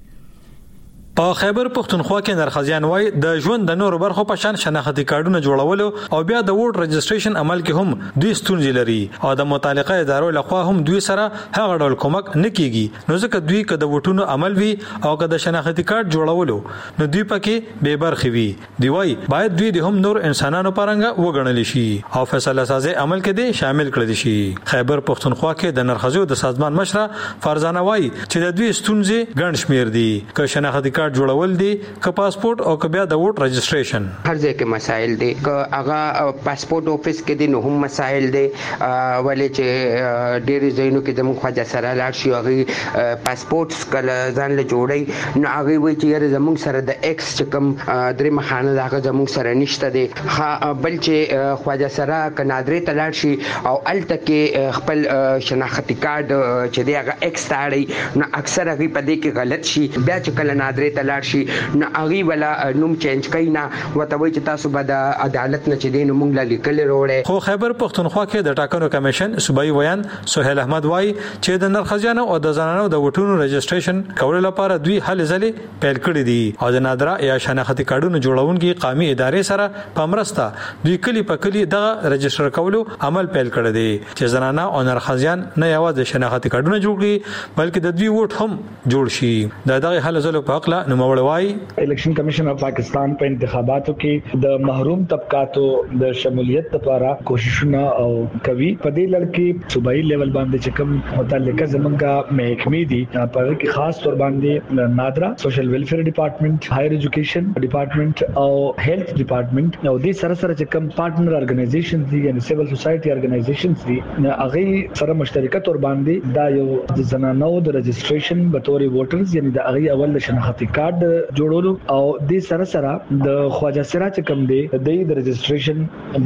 په خیبر پښتونخوا کې نرخزیان وای د ژوند د نور برخو په شان شناختی کارډونه جوړولو او بیا د ووټ رجسټریشن عمل کې هم دوی ستونزې لري او د متعلقه ادارو لخوا هم دوی سره هغه ډول کومک نه کیږي. نو ځکه دوی که د ووټونو عمل وي او که د شناختی کارت جوړولو نو دوی پکې بے برخې وي. دی وای باید دوی د هم نور انسانانو پرنګ وګڼل شي او فیصله سازي عمل کې دي شامل کړل شي. خیبر پښتونخوا کې د نرخزیو د سازمان مشره فرزانه وای چې د دوی ستونزې ګڼ شمیر دي، که شناختی جوړول دي، که پاسپورت او که بیا د ووټ رجسټریشن. هر ځای کې مسائل دي، که هغه پاسپورت افیس کې دي نو هم مسائل دي، ولې چې ډېری ځایونو کې زموږ خواجه سره لاړ شي هغه پاسپورت کله ځان له جوړي نو هغه وایي چې یاره زموږ سره د ایکس چې کوم درې مخانه د هغه زموږ سره نشته دی. بل چې خواجه سره که نادرې ته لاړ شي او هلته کې خپل شناختی کارډ چې دی هغه ایکس ته اړوي نو اکثر هغوی په دې کې غلط شي. بیا چې کله نادرې ته لاړ شي نو هغوی ولا نوم چینج کوي نه ورته وایي چې تاسو به د عدالت نه چې دی نو موږ له لیکلې راوړی. خو خیبر پښتونخوا کې د ټاکنو کمیشن صوبایي ویان سهیل احمد وایي چې د نرخزیانو او د زنانو د ووټونو رجسټریشن کولو لپاره دوی هلې ځلې پیل کړي دي او د نادره یا شناختی کارډونو جوړونکي قومي ادارې سره په مرسته دوی کلی په کلی دغه رجسټر کولو عمل پیل کړی دی چې زنانه او نرخزیان نه یوازې شناختی کارډونه جوړ کړي بلکې د دوی ووټ هم جوړ شي. د دغه هلې ځلو په حق له نوموړی وایي الیکشن کمیشن اف پاکستان په انتخاباتو کې د محروم طبقاتو د شمولیت لپاره کوششونه او کوي. په دې لړ کې صوبایي لیول باندې چې کوم متعلقه زمونږه محکمې دي په هغه کې خاص تور باندې نادرا سوشل ویلفیر ډپارټمنټ، هایر ایجوکیشن ډپارټمنټ او هیلث ډپارټمنټ او دې سره سره چې کوم پارټنر ارګنایزیشنز دي یعنی سیول سوسایټي ارګنایزیشنز دي هغه سره مشترکه تور باندې دا یو د زنانو د رجسټریشن به تور ووټرز یعنی د هغه اول شناختی کارت جوړولو او د سره سره د خواجه سره چې کوم دی د رجسټریشن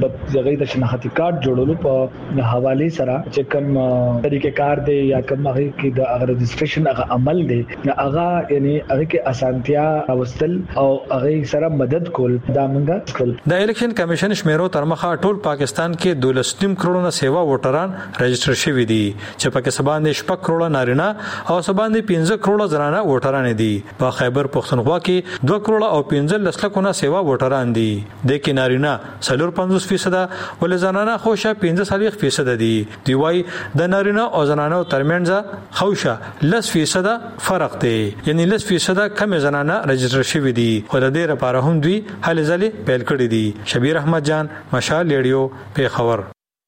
د د شناختی کارت جوړولو په حواله سره چې کوم طریقې کار دی یا کوم هغه کې د رجسټریشن هغه عمل دی هغه یعنی هغه کې اسانتیا راوستل او هغه سره مدد کول دا موږ کول. د الیکشن کمیشن شمیرو تر مخه ټول پاکستان کې دولسنیم کروڑه سیوا ووټران رجسټر شوي دي چې پکې سباندې شپږ کروڑه نارینه او سباندې پنځه کروڑه زنانه ووټران دي. په خیبر خیبر پختونخوا کې دوه کروڑه او پنځه لسلکه نه سیوا ووټران دي د کې نارینه څلور پنځوس فیصد ولې زنانه خوشه پنځه څلوېښت فیصد دي دی وايي د نارینه او زنانه ترمنځ خوشه لس فیصد فرق دی یعنی لس فیصد کم زنانه رجسټر شوي دي خو د دې لپاره هم دوی هلې ځلې پیل کړي دي. شبیر احمد جان مشال ریډیو پیښور.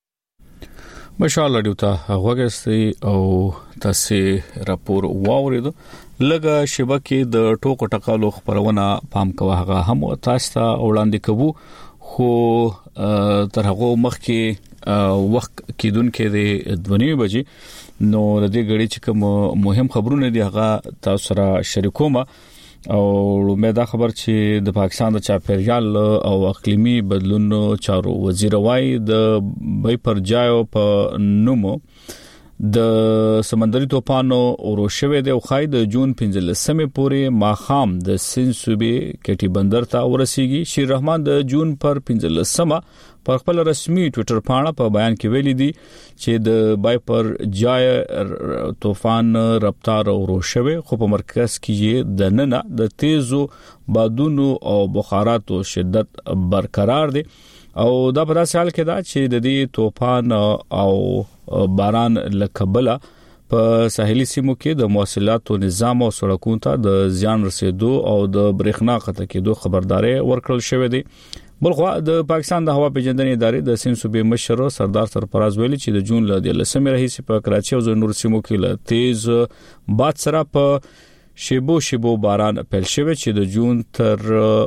مشال ریډیو ته غوږی او تاسو راپور واوریدو لګه شبکې د ټوکو ټکالو خبرونه پام کوه هغه هم تاسو ته وړاندې کوو خو تر هغه مخکې وخت کېدونکې د دوه بجې نو د دې غړي چې کوم مهم خبرونه دي هغه تاسو سره شریکوم او مې دا خبر چې د پاکستان د چاپیریال او اقلیمي بدلون چارو وزیر وای د بې پرجایو په نومو د سمندري طوفانو اوروشوي د خای د جون پنځلسمه پورې ماخام د سین صوبې کټي بندر ته ورسیږي. شیر رحمان د جون پر پنځلسمه پر خپل رسمي ټوئیټر پاڼه په بیان کې ویلي دي چې د بای پر جای طوفان رفتار اوروشوي خو په مرکز کې د نننه د تیزو بادونو او بخاراتو شدت برقرار دي او دا په داسې حال کې دا چې د دې طوفان او باران لکبله په ساحلي سیمو کې د مواصلاتو نظام او سړکونو ته د زیان رسیدو او د برېښنا قطع کېدو خبرداري ورکړل شوې ده. بلخو د پاکستان د هوا پیژندنې ادارې د سین صوبې مشر سردار سرفراز ویلي چې د جون ل لسمه رئیس په کراچي او نور سیمو کې له تیز باد سره په شیبو شیبو باران پیل شوی چې د جون تر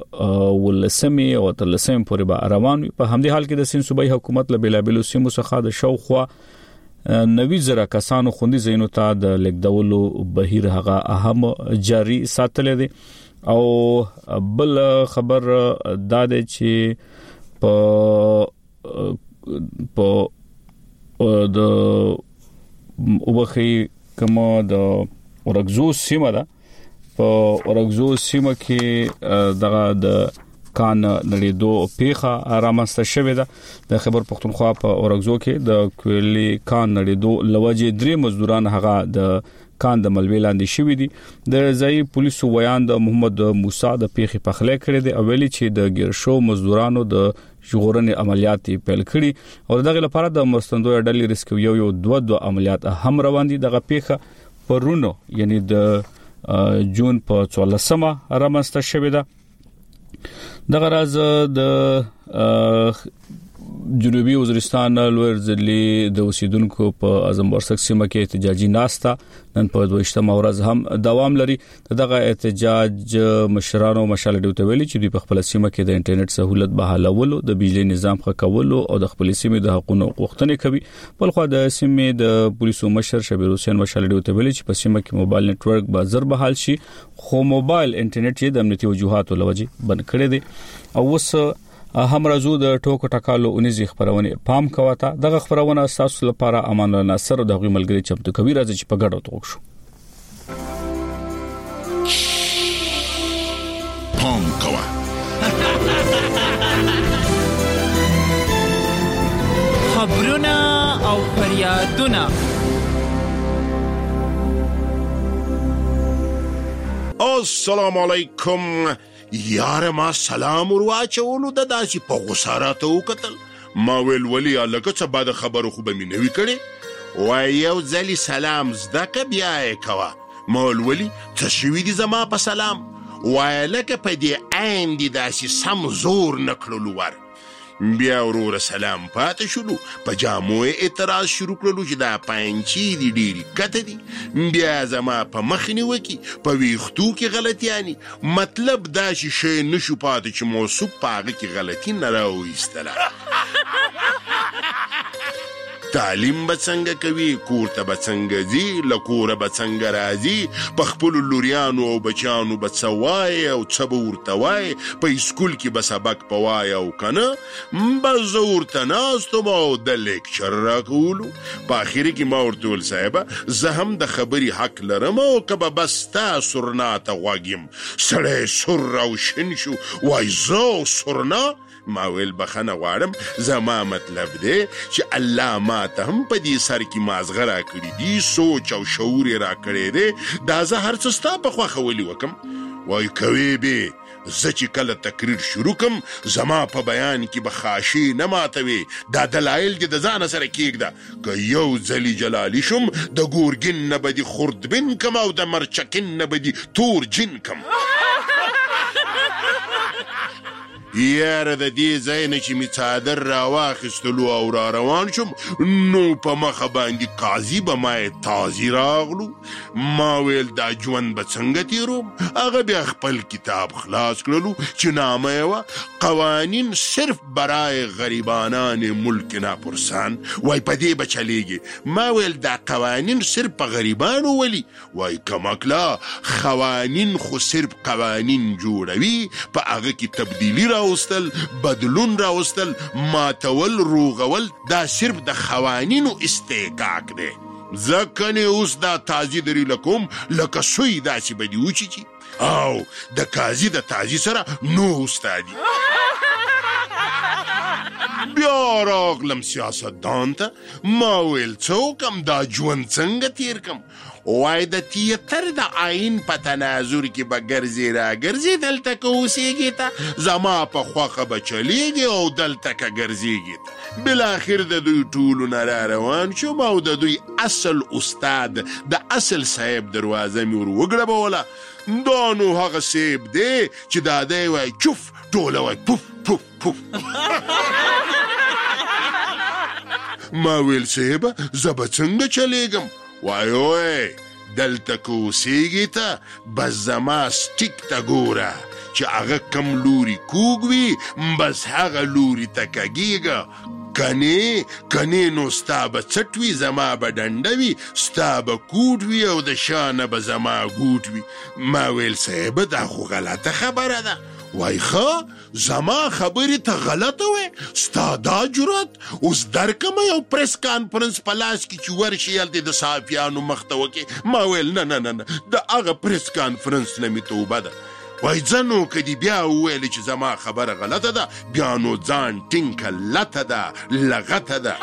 ولسمه او تر لسمه پورې به روان وي. په همدې حال کې د سین صوبې حکومت له بلابلو سیمو څخه د شاوخوا نوي زره کسانو خوندي زینو ته د لیکدولو بهیر هغه اهم جاری ساتل دي او بل خبر دا دی چې په په د وبخي کومه د ورغزو سیمه ده په ورغزو سیمه کې دغه د کان نړیدو پیخه رامنځته شوې ده. د خیبر پختونخوا په ورغزو کې د کویلی کان نړیدو لوجه درې مزدوران هغه د کان د ملوي لاندې شوې دي. د ځای پولیسو ویان د محمد موسی د پیخي پخلې کړې دي او ویلي چې د ګیرشو مزدورانو د ژغورنې عملیات پیل کړي او دغه لپاره د مرستندوی ډلې ریسکو یو یو دوه دوه عملیات هم روان دي. دغه پیخه پرونو یعنی د جون په څوارلسمه رامنځته شوې ده. دغه راز د جنوبي وزیرستان لوړ ځلې د اوسیدونکو په اعظم ورسک سیمه کې احتجاجي ناستا نن په دویشتمه ورځ هم دوام لري. دغه احتجاج مشرانو مشال ډیو ته ویلي چې په خپل سیمه کې د انټرنیټ سہولت بحالولو د بجلی نظام ښه کولو او د خپل سیمې د حقوقو غوښتنې کوي. بلخو د سیمې د پولیسو مشر شبیر حسین مشال ډیو ته ویلي چې په سیمه کې موبایل نتورک به زر بحال شي خو موبایل انټرنیټ یې د امنیتي وجوهاتو لوجې بند کړی دی او وس هم راځو د ټوکو ټکالو اونیزي خبرونه پام کوته. دغه خبرونه تاسو لپاره امان الله ناصر د غوي ملګری چمتو کوي راځي چې په ګډه توګ شو. پام کوه خبرونه او فریادونه السلام علیکم یاره ما سلام ورواچولو د داسې په غساراتو وکتل ما ویل ولی لکه څه بعد خبرو خو به مې نوي کړي وای یو ځلې سلام زده که بیا یې کوه ما ویل ولی څه شوي دي زما په سلام وای لکه په دې عین دي داسې سم زور نه کړلو ور بیا وروره سلام پاتې شولو په جامو اعتراض شروع کړلو چې دا پاینچي دي ډېرې کته دي بیا زما په مخ نیوکې په ویښتو کې غلطیانې مطلب دا چې شی نشو پاتې چې موصوب په هغه کې غلطي نه راوایستله تعلیم به څنګه کوي کور ته به څنګه ځي له کوره به څنګه راځي په خپلو لوریانو او بچیانو به څه وایي او څه به ورته وایي په اسکول کې به سبق په وایي او که نه به زه ورته ناست وم او د لیکچر راکولو په اخر کې ما ورته ویل صاحبه زه هم د خبرې حق لرم او که به بس ستا سرنا ته غوږ یم سړی سور راوشین شو وای زه سرنا ما ویل بخنه غواړم زما مطلب دی چې الله ما ته هم په دې سر کې مازغه راکړي دي سوچ او شعور یې راکړی دی دا زه هر څه ستا په خوښه ولي وکم وای کوي به زه چې کله تقریر شروع کم زما په بیان کې به خاشي نه ماتوي دا دلایل دې د ځانه سره کېږده که یو ځلي جلالي شم د ګورګین نه به دې خوردبین کم او د مرچکین نه به دې تور جین کم یاره د دې ځای نه چې مې څادر راواخیستلو او را روان شم نو په مخه باندې قاضي به ما یې تازي راغلو ما ویل دا ژوند به څنګه تېروم هغه بیا خپل کتاب خلاص کړلو چې نامه یې وه قوانین صرف برای غریبانان ملک ناپرسان وای په دې به چلیږي ما ویل دا قوانین صرف په غریبانو ولي وای کمکلا قوانین خو صرف قوانین جوړوي په هغه کې تبدیلي را راوستل بدلون راوستل ماتول روغول دا صرف د قوانینو استحقاق دی ځکه اوس دا تازي درې لکوم لکه سوی داسې به دې وچیچي او د قاضي د تازي سره نو استادي بیا راغلم سیاستدان ته ما ویل څه وکم دا ژوند څنګه تیر کم وای د تیاتر د آئین په تناظر کې به ګرځې را ګرځې دلته که اوسېږې ته زما په خوښه به چلیږي او دلته که ګرځېږې ته بالاخر د دوی ټولو نه را روان شوم او د دوی اصل استاد د اصل صاحب دروازه مې ور وګړبوله دا نو هغه صاحب دی چې دا دی وای چوف ټوله وای پوف پوف پوف ما ویل صاحبه زه به څنګه چلیږم وای وای دلته که اوسېږې ته بس زما سټیک ته ګوره چې هغه کم لوري کوږ وي بس هغه لوري ته کږېږه کنې کنې نو ستا به څټ وي زما به ډنډه وي ستا به کوټ وي او د شا نه به زما ګوټ وي ما ویل صاحبه دا خو غلطه خبره ده وای ښه زما خبرې ته غلطه وې ستا دا جرات اوس درکمه یو پریس کانفرنس په لاس کې چې ورشي هلته د صحافیانو مخ ته وکې ما ویل نه نه نه نه د هغه پریس کانفرنس نه مې توبه ده وای ځه نو که دې بیا وویلې چې زما خبره غلطه ده بیا نو ځان ټینګه لته ده لغته ده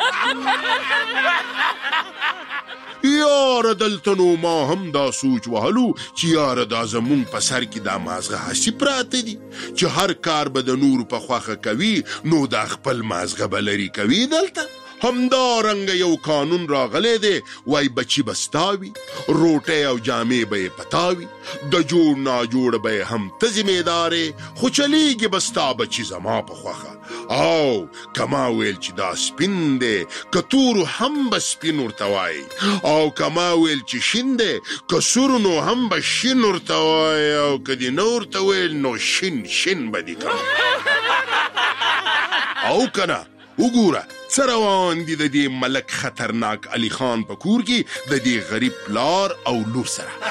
یاره دلته نو ما هم دا سوچ وهلو چې یاره دا زمونږ په سر کې دا مازغه هسې پراته دي چې هر کار به د نورو په خوښه کوي نو دا خپل مازغه به لرې کوي دلته همدارنګه یو قانون راغلی دی وای بچي به ستا وي روټۍ او جامې به یې پتا وي د جوړ ناجوړ به یې هم ته ذمېدارې خو چلیږي به ستا بچي زما په خوښه او که ما ویل چې دا سپین دی که تورو هم به سپین ورته وایي او که ما ویل چې شین دی که سور نو هم به شین ورته وایي او که دې نه ورته ویل نو شین شین به دې کوم او که نه وګوره څه روان دي د دې ملک خطرناک علي خان په کور کې د دې غریب پلار او لور سره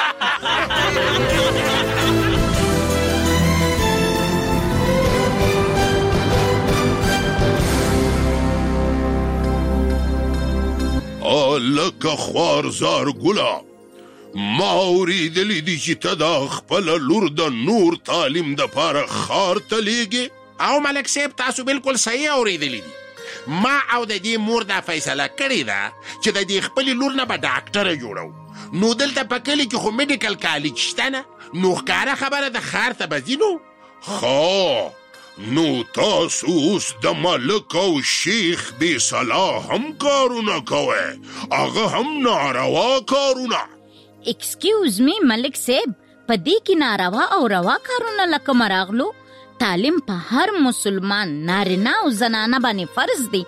لکه خوارزار ګله ما اورېدلی دي چې ته دا خپله لور د نور تعلیم دپاره ښار ته لیږې او ملک صاحب تاسو بالکل صحیح اوریدلی دي ما او د دې مور دا فیصله کړې ده چې د دې خپلې لور نه به ډاکټره جوړو نو دلته په کلي کې خو میډیکل کالج شته نه نو ښکاره خبره د ښار ته به ځي نو ښه نو تاسو اوس د ملک او شیخ بې صلاح هم کارونه کوئ هغه هم ناروا کارونه اکسکیوز می ملک صاحب په دې کې ناروا او روا کارونه لکه مراغلو تعلیم په هر مسلمان نارینه او زنانه باندې فرض دی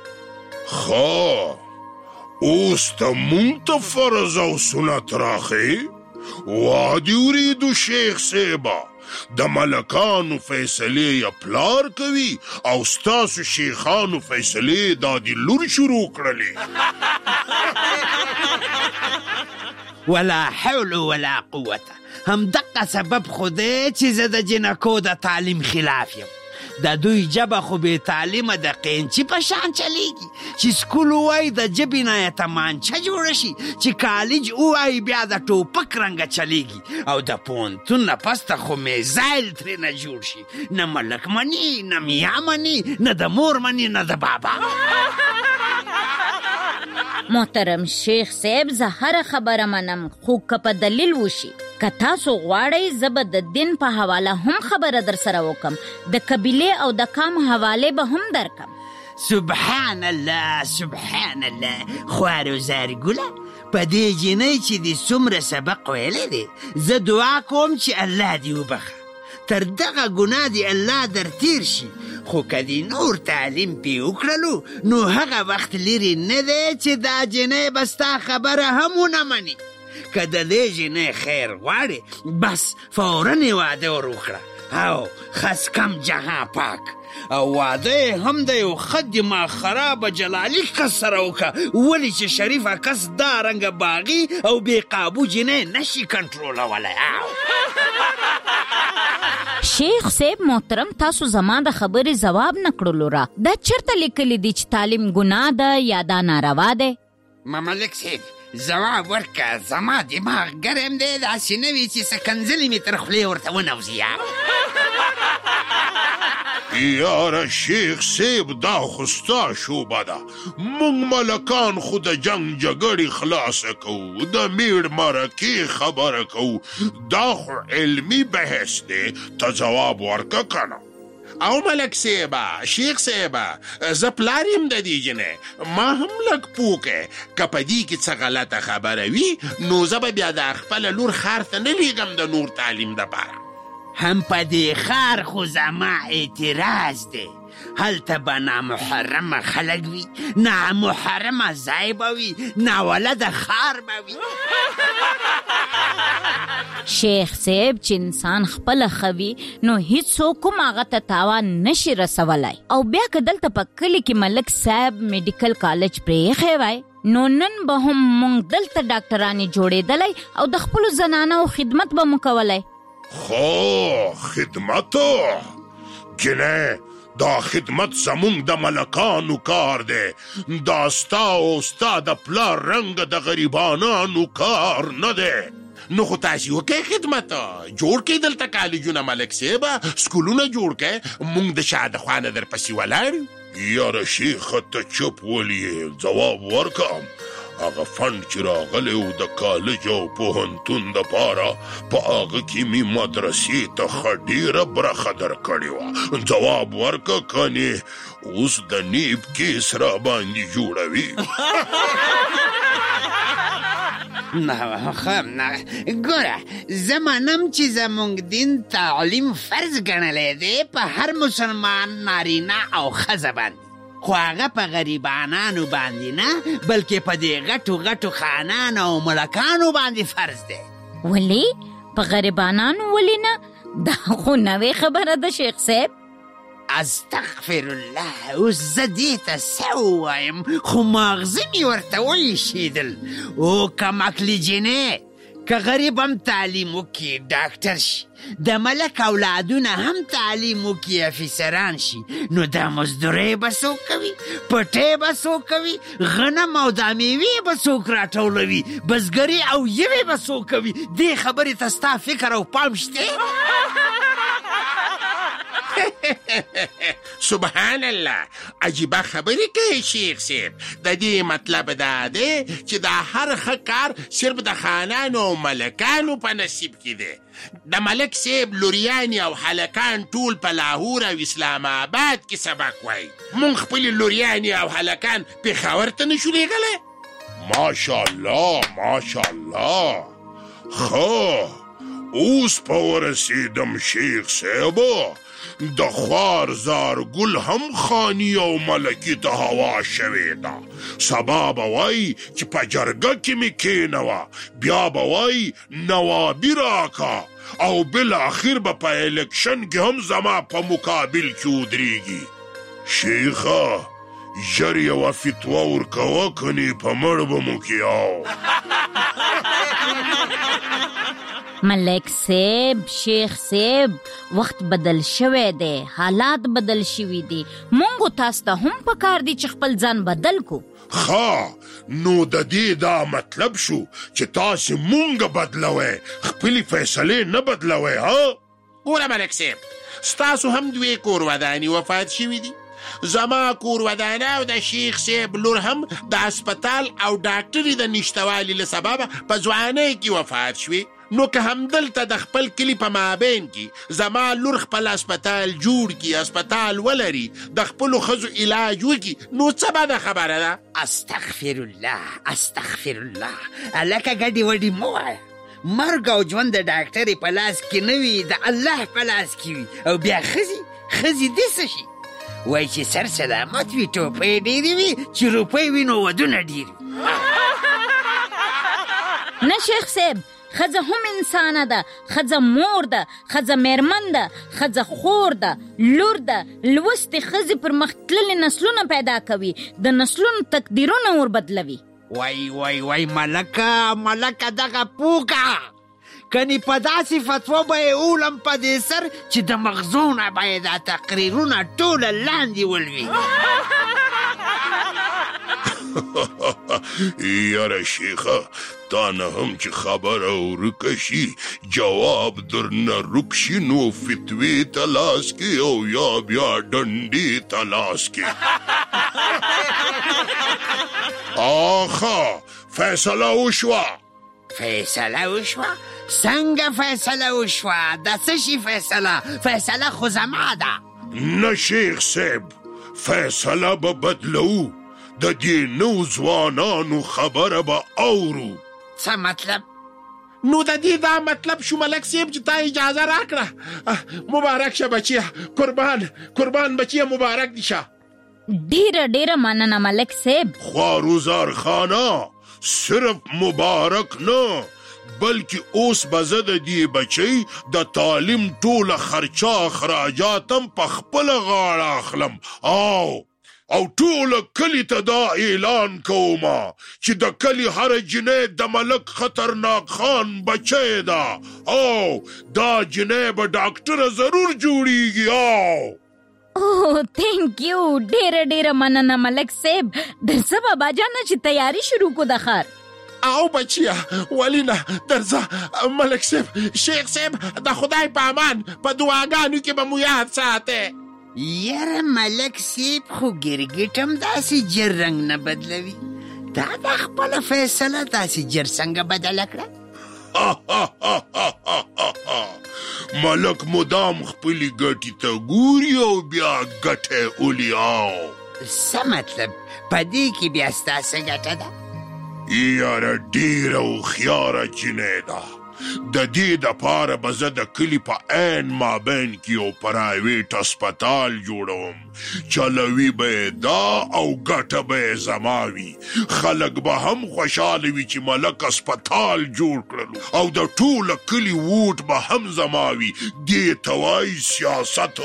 ښه اوس ته مونږ ته فرض او سنت راښې وادي وریدو شیخ صاحبه د ملکانو فیصلې یې پلار کوي او ستاسو شیخانو فیصلې دا د لور شروع کړلې ولا حول ولا قوة هم دقه سبب خو دی چې زه د جنکو د تعلیم خلاف یم د دوی جبه خو بې تعلیمه د قینچي په شان چلیږي چې سکول ووایي د ژبې نه یې تمانچه جوړه شي چې کالج ووایي بیا د ټوپک رنګه چلیږي او د پوهنتون نه پسته خو میزایل ترېنه جوړ شي نه ملک مني نه میا مني نه د مور مني نه د بابا محترم شیخ صاحب زه هره خبره منم خو که په دلیل وشي که تاسو غواړئ زه به د دین په حواله هم خبره در سره وکم، د قبیلې او د قام حوالې به هم درکم. سبحان الله سبحان الله. خوارو زارګله په دې جنۍ چې دې څومره سبق ویلی دی، زه دعا کوم چې الله دې وبخه، تر دغه ګناه دې الله در تیر شي. خو که دې نور تعلیم پې وکړلو نو هغه وخت لرې نه دی چې دا جنۍ به ستا خبره هم ونه مني. که د دې جنۍ خیر غواړې بس فوراً یې واده ور وکړه او خس کم جهان پاک، او واده هم د یو ښه دماغ خرابه جلالي کس سره وکړه، ولې چې شریفه کس دا رنګه باغي او بې قابو جنۍ نشي کنټرولولی. شیخ صاحب محترم، تاسو زما د خبرې ځواب نه کړلو را. دا چرته لیکلی دی چې تعلیم ګناه ده یا دا ناروا دی؟ مملک صاحب ځواب ورکه، زما دماغ ګرم دی، داسې نه وي چې څه کنځلې مې تر خولې ورته ونوځي. یاره شیخ صاحب دا خو ستا شوبه ده، موږ ملکان خو د جنگ جګړې خلاصه کوو، د میړ مرکې خبره کوو، دا خو علمي بحث دی، ته ځواب ورکه کنه. او ملک صاحبه، شیخ صاحبه، زه پلار یم د دې جنۍ، ما هم لږ پوکه که په دې کې څه غلطه خبره وي نو زه به بیا د خپله لور ښار ته نه لیږم د نور تعلیم دپاره. هم په دې ښار خو زما اعتراض دی، هلته به نامحرمه خلک وي، نامحرمه ځای به وي، ناولده ښار به وي. شیخ صاحب چې انسان خپله ښه وي نو هیڅوک هم هغه ته تاوان نشي رسولی، او بیا که دلته په کلي کې ملک صاحب میډیکل کالج پرېښی وای نو نن به هم موږ دلته ډاکټرانې جوړېدلی او د خپلو زنانو خدمت به مو کولی. خو خدمتو جنه دا خدمت زمونږ د ملکانو کار دی، دا ستا او ستا د پلار رنګ د غریبانانو کار نه دی. نو خو تاسې وکئ خدمت، جوړ کئ دلته کالجونه ملک صاحبه، سکولونه جوړ کئ، موږ د شا د خوا نه درپسې ولاړ یو. یاره شیخه ته چپ ولې، ځواب ورکم. هغه فنډ چې راغلی و د کالج او پوهنتون دپاره، په هغه کې مې مدرسې ته ښه ډېره برخه درکړې وه. ځواب ورکه کنې اوس د نیب کیس را باندې جوړوي. نه خب نه ګوره، زه منم چې زموږ دین تعلیم فرض ګڼلی دی په هر مسلمان نارینه او ښځه باندې، خو هغه په غریبانانو باندې نه بلکې په دې غټو غټو خانانو او ملکانو باندې فرض دی. ولې په غریبانانو ولې نه؟ دا خو نوې خبره ده شیخ صاحب. استغفر الله، اوس زه دې ته څه ووایم خو ماغزه مې ورته وایشېدل. او کمعقلې جنې که غریب هم تعلیم وکړي ډاکټر شي، د ملک اولادونه هم تعلیم وکړي افیسران شي، نو دا مزدورۍ به څوک کوي؟ پټۍ به څوک کوي؟ غنم او دا میوې به څوک راټولوي؟ بزګري او یوې به څوک کوي؟ دې خبرې ته ستا فکر او پام شته؟ سبحان الله، عجیبه خبرې کوي شیخ صاحب. د دې مطلب دا دی چې دا هر ښه کار صرف د خانانو او ملکانو په نصیب کې دی. د ملک صاحب لوریانې او هلکان ټول په لاهور او اسلام آباد کې سبق وایي، مونږ خپلې لوریانې او هلکان پېښور ته نشو لیږلی. ماشاءالله ماشاءالله. خو اوس په ورسېدم شیخ صاحبو، د خوار زارګل هم خانی او ملکی ته هوا شوې ده. سبا به وایي چې په جرګه کې مې کېنوه، بیا به وایي نوابي راکه، او بالاخر به په الیکشن کې هم زما په مقابل کې ودرېږي. شیخه ژر یوه فتوا ورکوه کنې په مړ به مو کې او ملک صاحب، شیخ صاحب، وخت بدل شوی دی، حالات بدل شوي دي، مونږ تاسو ته هم پکار دي چې خپل ځان بدل کو. ښه، نو د دې دا مطلب شو چې تاسو مونږ بدلوئ، خپلې فیصلې نه بدلوئ. ها ګوره ملک صاحب، ستاسو هم دوې کور ودانې وفات شوي دي، زما کور ودانه او د شیخ صاحب لور هم د هسپتال او ډاکټري د نشتوالي له سببه په ځوانۍ کې وفات شوې. نو که همدلته د خپل کلي په مابین کې زما لور خپل هسپتال جوړ کړي، هسپتال ولري، د خپلو ښځو علاج وکړي، نو څه بده خبره ده؟ استغفر الله استغفر الله. هلکه ګډې وډې مه وایه. مرګ او ژوند د ډاکټرې په لاس کې نه وي، د الله په لاس کې وي. او بیا ښځې ښځې دې څه شي؟ وایي چې سر سلامت وي، ټوپۍ ډېرې وي، چې روپۍ وي نو ودونه ډېر وي. نه شیخ صاحب، ښځه هم انسانه ده، ښځه مور ده، ښځه میرمن ده، ښځه خور ده، لور ده. لوستې ښځې پر مخ تللي نسلونه پیدا کوي، د نسلونو تقدیرونه ور بدلوي. وای وای وای ملکه ملکه دغه پوکه کنی په داسې فتوا به یې اولم په دې سر چې د مغزونه به یې دا تقریرونه ټوله لاندې ولوي. یاره شیخه، تا نه هم چې خبره ورکه شي جواب درنه رک شي، نو فتوې ته لاس کې او یا بیا ډنډې ته لاس کې. آخا فیصله وشوه. فیصله وشوه؟ څنګه فیصله وشوه؟ د څه شي فیصله؟ فیصله خو زما ده. نه شیخ صاحب، فیصله به بدلو، د دې نو ځوانانو خبره به اورو. څه مطلب؟ نو د دې دا مطلب شو ملک صاحب چې تا اجازه راکړه. مبارک شه بچیه، قربان قربان بچیه، مبارک دي شه. ډیره ډیره مننه ملک صاحب. خواروزار خانه، صرف مبارک نه بلکې اوس به زه د دې بچی د تعلیم ټوله خرچه اخراجات هم په خپله غاړه اخلم. او او ټوله کلي ته دا اعلان کومه چې د کلي هره جنۍ د ملک خطرناک خان بچی ده، او دا جنۍ به ډاکټره ضرور جوړیږي. او اوه تھینک یو، ډیره ډیره مننه ملک صاحب. درځه بابا جانه چې تیاری شروع کو د ښار. او بچیه ولی نه درځه ملک صاحب. شیخ صاحب د خدای په امان په دعاګانو کې به مو یاد ساته. یاره ملک صاحب خو ګرګټ هم داسې جر رنګ نه بدلوي. دا د خپله فیصله داسې جر څنګه بدله کړه؟ ملک مدام خپلی ګټی ته ګوري او بیا ګټه اولی. او څه مطلب؟ په دې کې بیا ستاسې ګټه ده؟ یاره ډیره هوښیاره جنۍ ده. د دې دپاره به زه د کلي په عین مابین کې یو پرایویټ هسپتال جوړوم. چلوي به یې دا او ګټه به یې زما وي. خلک به هم خوشحاله وي چې ملک هسپتال جوړ کړلو، او د ټوله کلي ووټ به هم زما وي. دې ته وایي سیاست.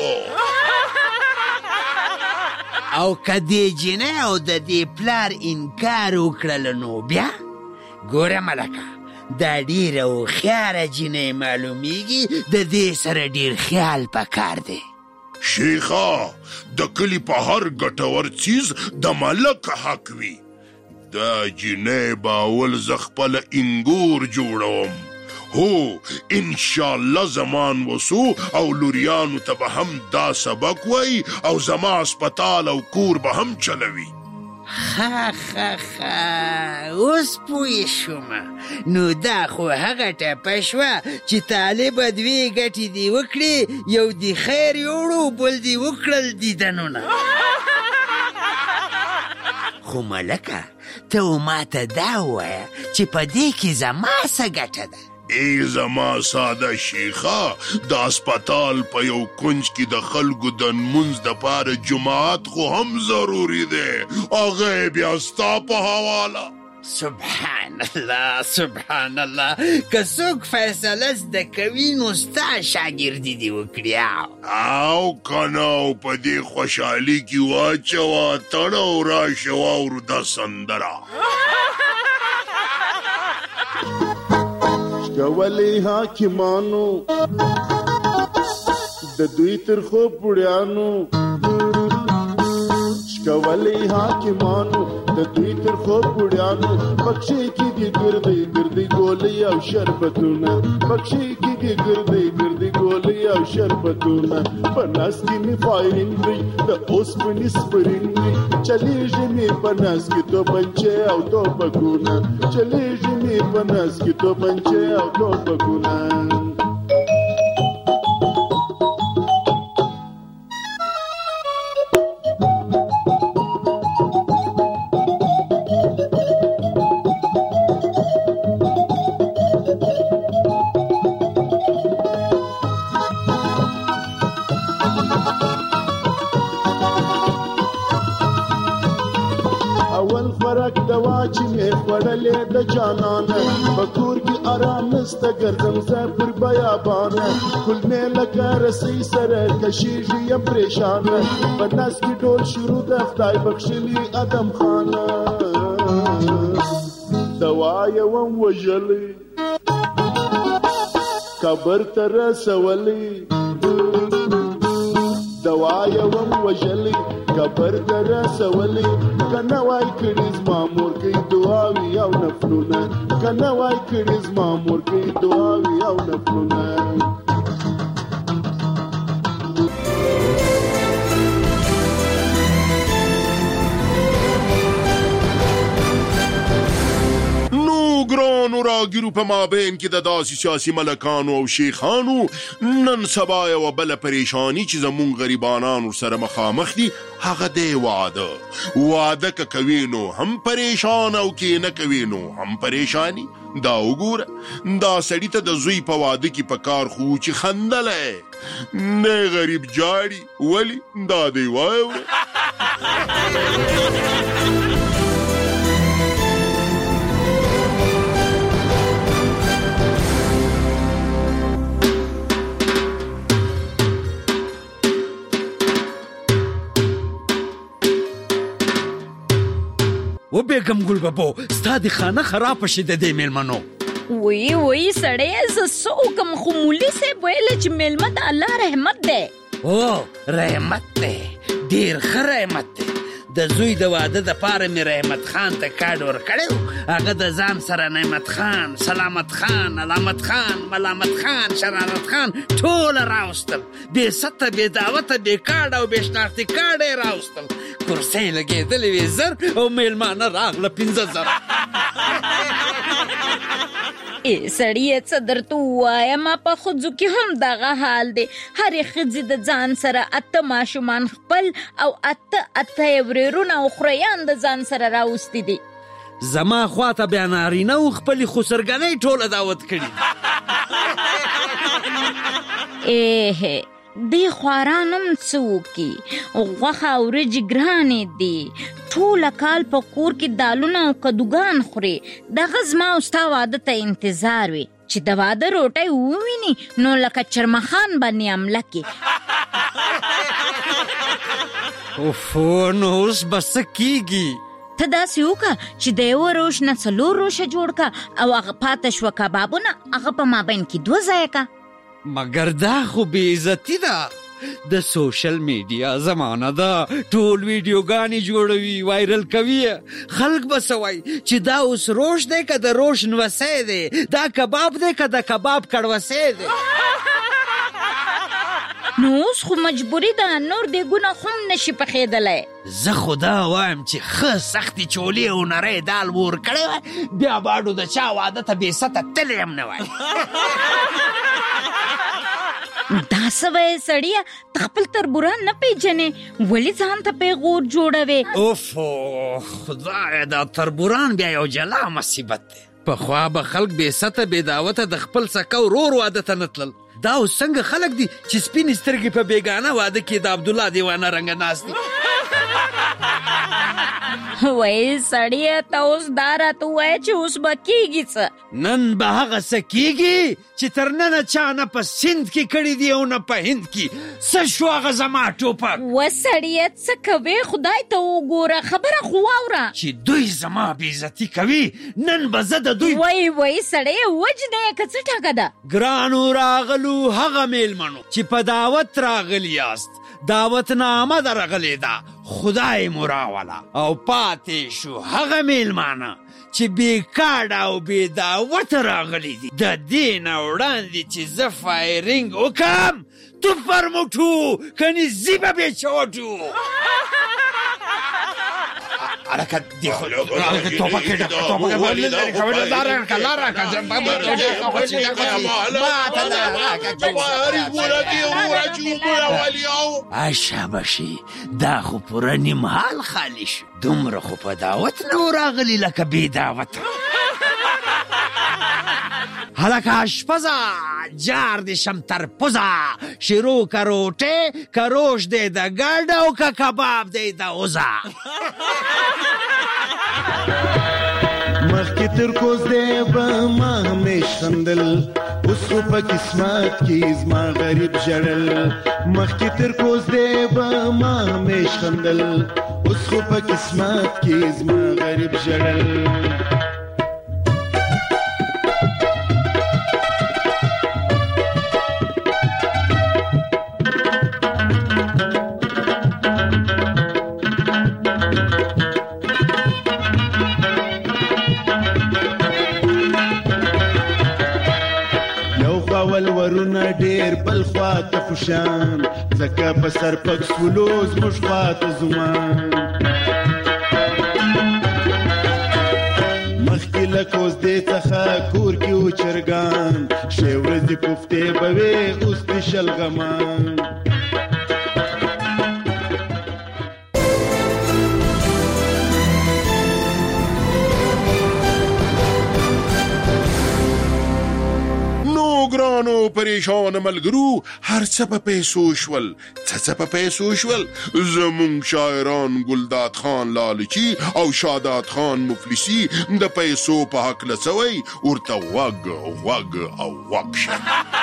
او که دې جنۍ او د دې پلار انکار وکړل نو بیا؟ ګوره ملکه، دا ډیره هوښیاره جنۍ معلومیږي، د دې سره ډیر خیال پکار دی. شیخه، د کلي په هر ګټور څیز د ملک حق وي. دا جنۍ به اول زه خپله انګور جوړوم. هو انشاءالله زمان وسو او لوریانو ته به هم دا سبق وای او زما هسپتال او کور به هم چلوي. ښه ښه ښه اوس پوه شومه. نو دا خو هغه ټپه شوه چې طالبه دوې ګټې دې وکړې، یو دې خیر یوړو بل دې وکړل دیدنونه. خو ملکه ته ماته دا ووایه چې په دې کې زما څه ګټه ده؟ ای زما ساده شیخه، د هسپتال په یو کنج کې د خلکو د لمونځ دپاره جماعت خو هم ضروري دی. هغه یې بیا ستا په حواله. سبحان الله سبحان الله. که څوک فیصله زده کوي نو ستا شاګردي دې وکړي. او که نه، او په دې خوشحالي کې واچوه تړه او راشه واورو دا سندره. کولی حاکمانو د دوی تر خو بوډیانو کولې حاکمانو د دوی تر خو بوډیانو بخښي کې دي ګردې ګردې ګولې او شربتونه بخښي کې دي ګردې ګردې ګولې او شربتونه په ناس کې می فایرینګ وي د اوس په نسپرینګ وي چلیږي می په ناس کې تو بنچې او تو بګونه چلیږي می په ناس کې تو بنچې او تو بګونه چې مې خوړلې د جانانه په کور کې آرام نسته ګرځم زه پر بیابانه کل مې لکه رسۍ سره کشیږي یم پریشانه په ناس کې ټول شروع د خدای بخښلي ادم خانه دوا یې وم وژلې قبر ته رسولې دوا یې وم وژلې قبر ته رسولې کنه وای کړي زما مور کوي دعاوي او نفلونه کنه وای کړي زما مور کوي دعاوي او نفلونه ګرانو راګیرو په مابین کې د داسې سیاسي ملکانو او شیخانو نن سبا یوه بله پریشاني چې زمونږ غریبانانو سره مخامخ دي هغه دی واده واده که کوي نو هم پریشان او که نه کوي نو هم پریشانی دا وګوره دا سړي ته د زوی په واده کې په کار خو چې خندلی نه غریب جاړي ولې دا دی وایو و بیگم گل بابو ستا دی خانه خراب شي د دې میلمنو وی وی سړی زه څه وکم خو مولي صاحب ویل چې میلمه د الله رحمت دی او رحمت دی ډېر ښه رحمت دی د زوی د واده دپاره مې رحمت خان ته کارډ ورکړی و هغه د ځان سره نعمت خان سلامت خان علامت خان ملامت خان شرارت خان ټوله راوستل بې سته بې دعوته بې کارډ او بې شناختي کارډ یې راوستل کرسۍ لګېدلې وې زر او میلمانه راغله پنځه زره ای سړیه څه درته ووایم په ښځو کې هم دغه حال دی هرې ښځې د ځان سره اته ماشومان خپل او اته اته یې ورېرونه او خوریان د ځان سره راوستي دي زما خواته بیا نارینه و خپلې خسرګنۍ ټوله دعوت کړي ایهې دی خوارانم څه وکي غوښه او وریجې ګرانې دي ټوله کال په کور کې دالونه او کدوګان خوري دغه زما او ستا واده ته انتظار وي چې د واده روټۍ وویني نو لکه چرمخان باندې عمله کې اوفو نو اوس به څه کېږي ته داسې وکړه چې د یوه روش نه څلور روشه جوړ کړه او هغه پاته شوه کبابونه هغه په مابین کې دوه ځایه کړه مگر دا خو بې عزتي ده د سوشل میډیا زمانه ده ټول ویډیوګانې جوړوي وایرل کوي خلک به څه وایي چې دا اوس روش دی که د روش نوسی دی دا کباب دی که د کباب کړوسی دی نو اوس خو مجبوري ده نور دیګونه خو هم نشي پخېدلی زه خو دا وایم چې ښه سختې چولې او نری دال ور کړی وای بیا باډو د چا واده ته بې سته تللی هم نه وای دا څه وایې سړیه ته خپل تربوران نه پیژنې ولې ځان ته پیغور جوړوې اوفو خدایه دا تربوران بیا یو جلا مصیبت دی پخوا به خلک بې سته بې دعوته د خپل سکه ورور واده ته نه تلل دا اوس څنګه خلک دي چې سپینې سترګې په بېګانه واده کې د عبدالله دیوانه رنګه ناست دي وایې سړیه ته اوس دا راته ووایه چې اوس به کېږي څه نن به هغه څه کېږي چې تر ننه چا نه په سند کې کړي دي او نه په هند کې څه شو هغه زما ټوپک و سړیه څه کوې خدای ته وګوره خبره خو واوره چې دوی زما بېعزتي کوي نن به زه د دوی وایي وایي سړیه وجنه یې که څه ټکه ده ګرانو راغلو هغه میلمنو چې په دعوت راغلي یاست دعوتنامه درغلې ده خدای مو راوله او پاتې شو هغه میلمانه چې بې کاډه او بې دعوته راغلي دي. د دې نه وړاندې چې زه فایرینګ وکړم تو فرموټو کنې زی به بېچوټو. الکه دی خو الکه ټوپک ډک ټوپک باندې لري کوي لاره کلاره کځم په دې خو چې ما ته لا بهاري ورګي ورچو مولا ولیاو اشابشي دا خو پر نیمال خالی شو. دومره خو په دعوت نه راغلی لکه بې دعوت. هلکه اشپزه جار دې شم تر پوزه شروع که روټې که روش دی د ګډ او که کباب دی د اوزه. مخکې تر کوز دی به ما همیش خندل اوس خو په قسمت کې زما غریب ژړل. مخکې تر کوز دی به ما همیش خندل اوس خو په قسمت کې زما غریب ژړل. ورونه ډېر بل خواته خوشان ځکه په سر پک سولو زموږ خواته زمان. مخکې له کوزدې څخه کور کې و چرګان ښې ورځې کوفتې به وې اوس دې شلغمان. ګرانو پریشان ملګرو هر څه په پیسو شول. څه څه په پیسو شول؟ زمونږ شاعران ګلداد خان لالچي او شاداد خان مفلسي د پیسو په هکله څه وایي ورته غوږ غوږ او غوږ شه.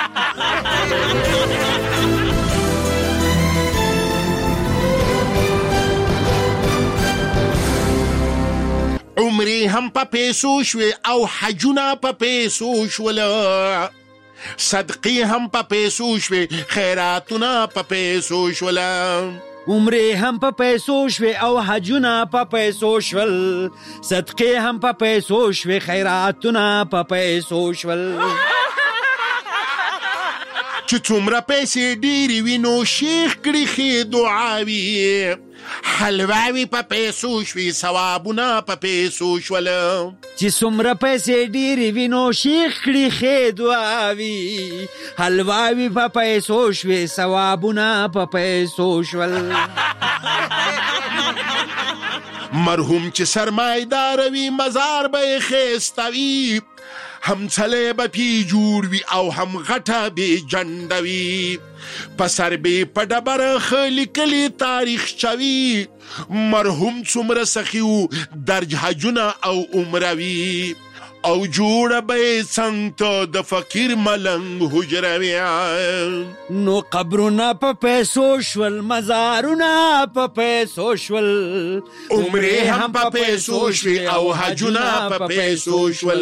عمرې هم په پیسو شوې او حجونه په پیسو شوله. صدقې هم په پیسو شوې خیراتونه په پیسو شوله. عمرې هم په پیسو شوې او حجونه په پیسو شول. صدقې هم په پیسو شوې خیراتونه په پیسو شول. چې څومره پیسې ډېرې وي نو شیخ کړي ښې دعاوي. حلواوي په پیسو شوې ثوابونه په پیسو شول. چې څومره پیسې ډېرې وي نو شیخ کړي ښې دعاوي. حلواوي په پیسو شوې ثوابونه په پیسو شول. مرحوم چې سرمایدار وي مزار به یې ښایسته وي. همڅلی به پې جوړ وي او هم غټه بې جنډه وي. په سر به په ډبره ښه لیکلي تاریخچه وي. مرحوم څومره سخي و درج حجونه او عمره وي. او جوړه به یې څنګ ته د فقیر ملنګ حجره وي. نو قبرونه په پیسو شول مزارونه په پیسو شول. عمرې هم په پیسو شوې او حجونه په پیسو شول.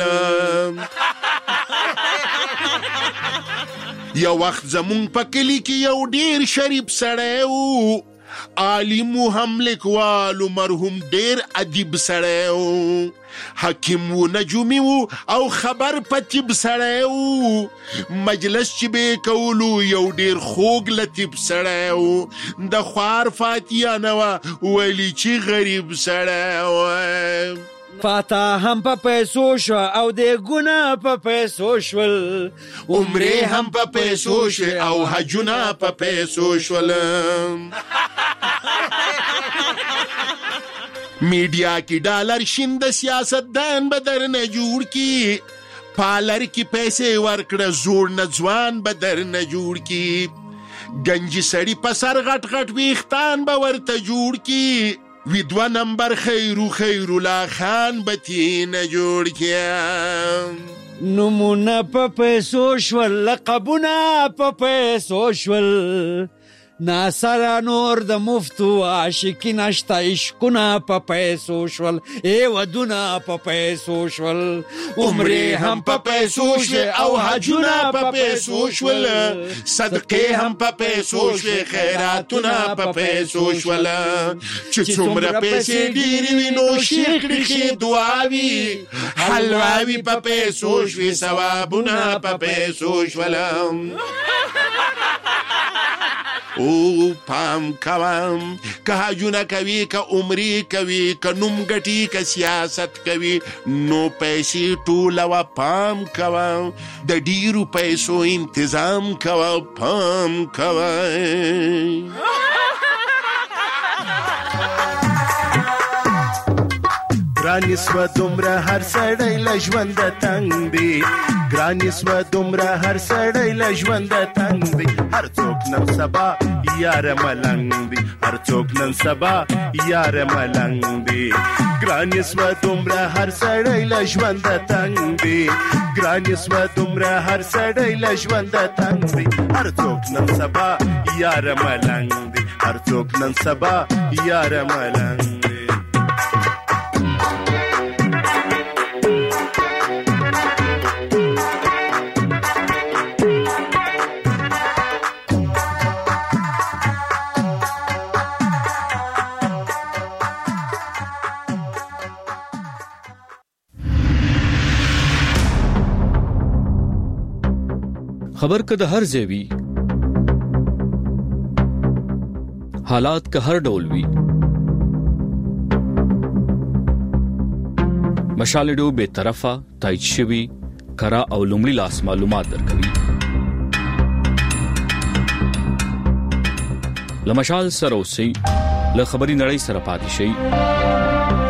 یو وخت زمونږ په کلي کې یو ډېر شریف سړی و. عالم و هم لیکوال و مرحوم ډېر ادیب سړی و. حکیم و نجومی و او خبر په طب سړی و. مجلس چې به کولو یو ډېر خوږ لطیف سړی و. د خوار فاتحه نه وه ویلي چې غریب سړی و. فاتحه هم په پیسو شو او دیګونه په پیسو شول. عمرې هم په پیسو شوې او حجونه په پیسو شول. میډیا کې ډالر شین د سیاستدان به درنه جوړ کی. پالر کې پیسې ورکړه زوړ نه ځوان به درنه جوړ کی. گنجي سړي په سر غټ غټ ویښتان به ورته جوړ کی. وی دوه نمبر خیرو خیرالله خان به تینه جوړ کی. نمونه په پیسو شول لقبونه په پیسو شول. ناصره نور د مفتو عاشقین اشتا عشقونه په پیسو شول ای ودونه په پیسو شول عمرې هم په پیسو شوې او حجونه په پیسو شول صدقې هم په پیسو شوې خیراتونه په پیسو شول چې څومره پیسې ډېرې وي نو شیخ کړي دعاوي حلواوي په پیسو شوې ثوابونه په پیسو شول او پام کوم که حجونه کوي که عمرې کوي که نوم ګټي که سیاست کوي نو پیسې ټوله پام کوه د ډیرو پیسو انتظام کوه پام کوه ګرانې سوه دومره هر سړی له ژونده تنګ دی ګرانې سوه دومره هر سړی له ژونده تنګ دی هر څوک نن سبا یاره ملنګ دی هر څوک نن سبا یاره ملنګ دی ګرانې سوه دومره هر سړی له ژونده تنګ دی ګرانې سوه دومره هر سړی له ژونده تنګ دی هر څوک نن سبا یاره ملنګ دی هر څوک نن سبا یاره ملنګ دی خبر که د هر ځای وي حالات که هر ډول وي مشال ډیو به طرفه تایید شوی کرا او لومړی لاس معلومات درکوي لمشال سره اوسئ له خبري نړۍ سره پاتې شئ